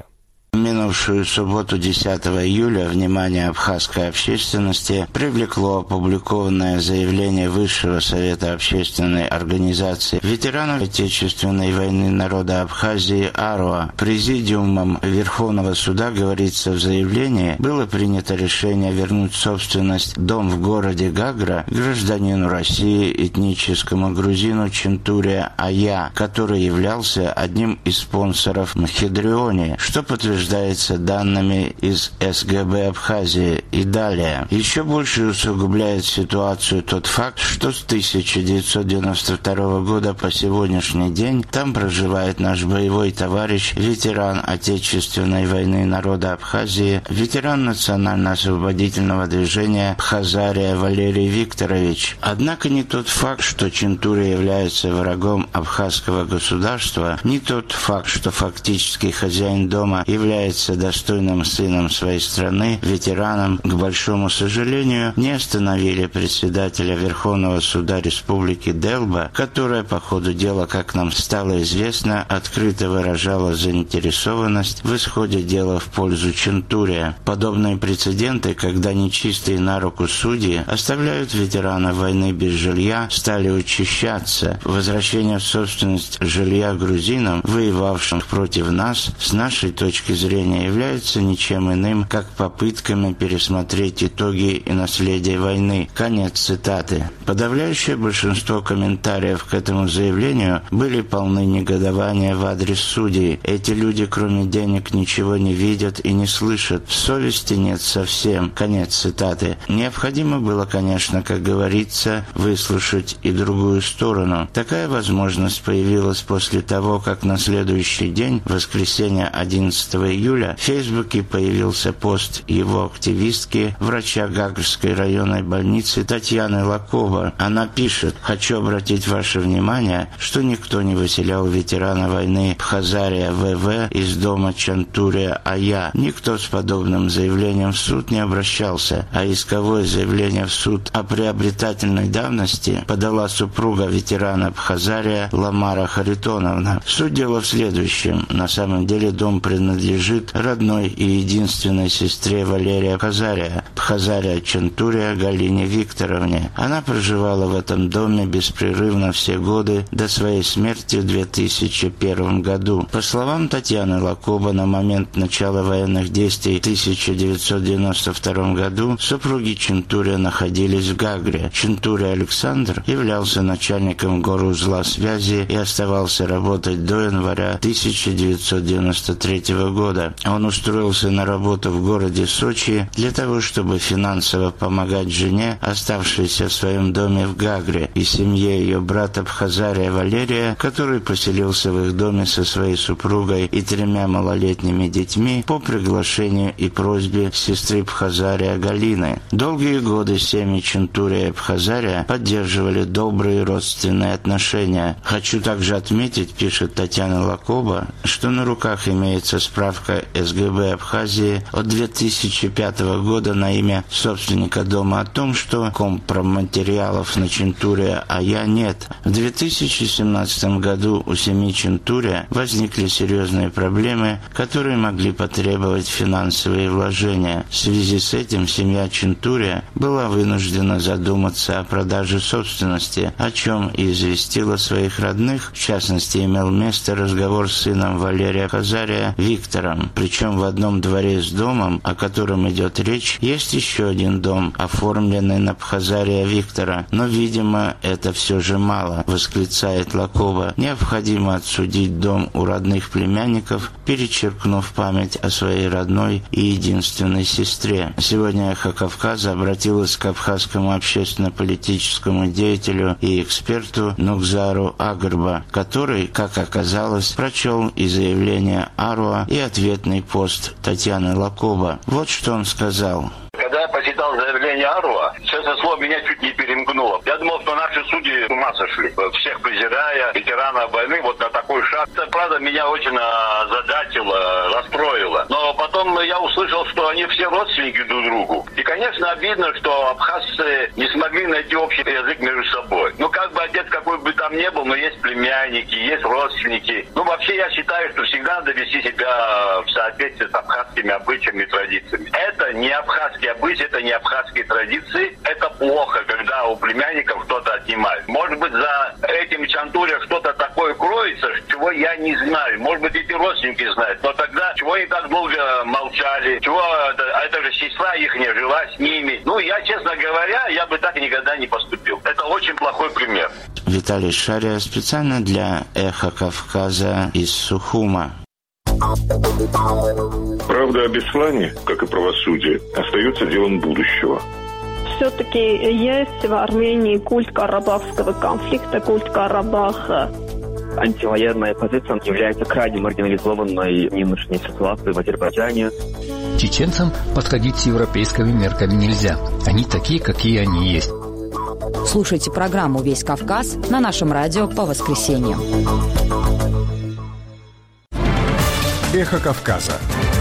В минувшую субботу, десятого июля, внимание абхазской общественности привлекло опубликованное заявление Высшего совета общественной организации ветеранов Отечественной войны народа Абхазии АРОА. Президиумом Верховного суда, говорится в заявлении, было принято решение вернуть собственность дом в городе Гагра гражданину России, этническому грузину Чентуре Ая, который являлся одним из спонсоров Мхедриони, что подтверждается подтверждается данными из эс гэ бэ Абхазии. И далее. Еще больше усугубляет ситуацию тот факт, что с тысяча девятьсот девяносто второго года по сегодняшний день там проживает наш боевой товарищ, ветеран Отечественной войны народа Абхазии, ветеран национально-освободительного движения Абхазария Валерий Викторович. Однако ни тот факт, что Чентуре является врагом абхазского государства, ни тот факт, что фактически хозяин дома является достойным сыном своей страны, ветераном, к большому сожалению, не остановили председателя Верховного суда Республики Делба, которая по ходу дела, как нам стало известно, открыто выражала заинтересованность в исходе дела в пользу Чентуре. Подобные прецеденты, когда нечистые на руку судьи оставляют ветерана войны без жилья, стали учащаться. Возвращение в собственность жилья грузинам, воевавшим против нас, с нашей точки зрения являются ничем иным, как попытками пересмотреть итоги и наследие войны. Конец цитаты. Подавляющее большинство комментариев к этому заявлению были полны негодования в адрес судей. Эти люди, кроме денег, ничего не видят и не слышат. Совести нет совсем. Конец цитаты. Необходимо было, конечно, как говорится, выслушать и другую сторону. Такая возможность появилась после того, как на следующий день, воскресенье одиннадцатого июля, в Фейсбуке появился пост его активистки, врача Гагрской районной больницы Татьяны Лакоба. Она пишет: «Хочу обратить ваше внимание, что никто не выселял ветерана войны Абхазария вэ вэ из дома Чентуре Ая. Никто с подобным заявлением в суд не обращался, а исковое заявление в суд о приобретательной давности подала супруга ветерана Абхазария Ламара Харитоновна. Суть дела в следующем. На самом деле дом принадлежит родной и единственной сестре Валерия Абхазария, Абхазария Чентуре Галине Викторовне. Она проживала в этом доме беспрерывно все годы до своей смерти в две тысячи первом году. По словам Татьяны Лакоба, на момент начала военных действий в тысяча девятьсот девяносто втором году супруги Чентуре находились в Гагре. Чентуре Александр являлся начальником горузла связи и оставался работать до января тысяча девятьсот девяносто третьего года. Он устроился на работу в городе Сочи для того, чтобы финансово помогать жене, оставшейся в своем доме в Гагре, и семье ее брата Абхазария Валерия, который поселился в их доме со своей супругой и тремя малолетними детьми по приглашению и просьбе сестры Абхазария Галины. Долгие годы семьи Чентуре и Абхазария поддерживали добрые родственные отношения. Хочу также отметить, пишет Татьяна Лакоба, что на руках имеется справка эс гэ бэ Абхазии от две тысячи пятого года на имя собственника дома о том, что компроматериалов на Чентуре Ая нет. В две тысячи семнадцатом году у семьи Чентуре возникли серьезные проблемы, которые могли потребовать финансовые вложения. В связи с этим семья Чентуре была вынуждена задуматься о продаже собственности, о чем и известила своих родных. В частности, имел место разговор с сыном Валерия Абхазария Виктором. Причем в одном дворе с домом, о котором идет речь, есть еще один дом, оформленный на Абхазария Виктора. Но, видимо, это все же мало, восклицает Лакоба. Необходимо отсудить дом у родных племянников, перечеркнув память о своей родной и единственной сестре. Сегодня «Эхо Кавказа» обратилась к абхазскому общественно-политическому деятелю и эксперту Нукзару Агрба, который, как оказалось, прочел и заявление АРОА, и ответный пост Татьяны Лакоба. Вот что он сказал. Когда я почитал заявление АРОА, честное слово, меня чуть не перемкнуло. Я думал, что наши судьи с ума сошли, всех презирая, ветеранов войны, вот на такой шаг. Это, правда, меня очень озадачило, расстроило. Но потом я услышал, что они все родственники друг другу. И, конечно, Конечно, обидно, что абхазцы не смогли найти общий язык между собой. Ну, как бы отец какой бы там ни был, но есть племянники, есть родственники. Ну, вообще, я считаю, что всегда надо вести себя в соответствии с абхазскими обычаями и традициями. Это не абхазские обычаи, это не абхазские традиции. Это плохо, когда у племянников кто-то отнимает. Может быть, за этим чантуря что-то такое кроется, чего я не знаю. Может быть, эти родственники знают. Но тогда, чего они так долго молчали? Чего это, это же сестра их не жила с ними? Ну, я, честно говоря, я бы так никогда не поступил. Это очень плохой пример. Виталий Шария специально для «Эхо Кавказа» из Сухума. Правда о Беслане, как и правосудие, остается делом будущего. Все-таки есть в Армении культ карабахского конфликта, культ Карабаха. Антивоенная позиция является крайне маргинализованной в нынешней ситуации в Азербайджане. Чеченцам подходить с европейскими мерками нельзя. Они такие, какие они есть. Слушайте программу «Весь Кавказ» на нашем радио по воскресеньям. «Эхо Кавказа».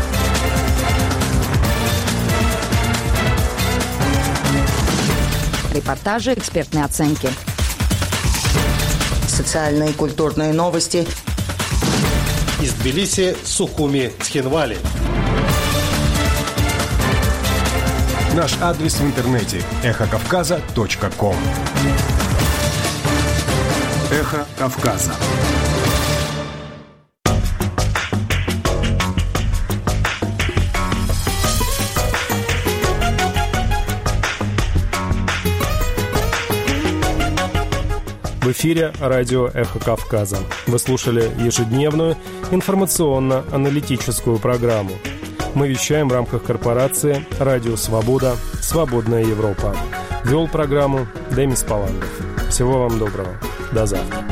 Репортажи, экспертные оценки. Социальные и культурные новости. Из Тбилиси, Сухуми, Цхинвали. Наш адрес в интернете – эхо кавказа точка ком. «Эхо Кавказа». В эфире радио «Эхо Кавказа». Вы слушали ежедневную информационно-аналитическую программу. Мы вещаем в рамках корпорации «Радио Свобода. Свободная Европа». Вел программу Демис Палангов. Всего вам доброго. До завтра.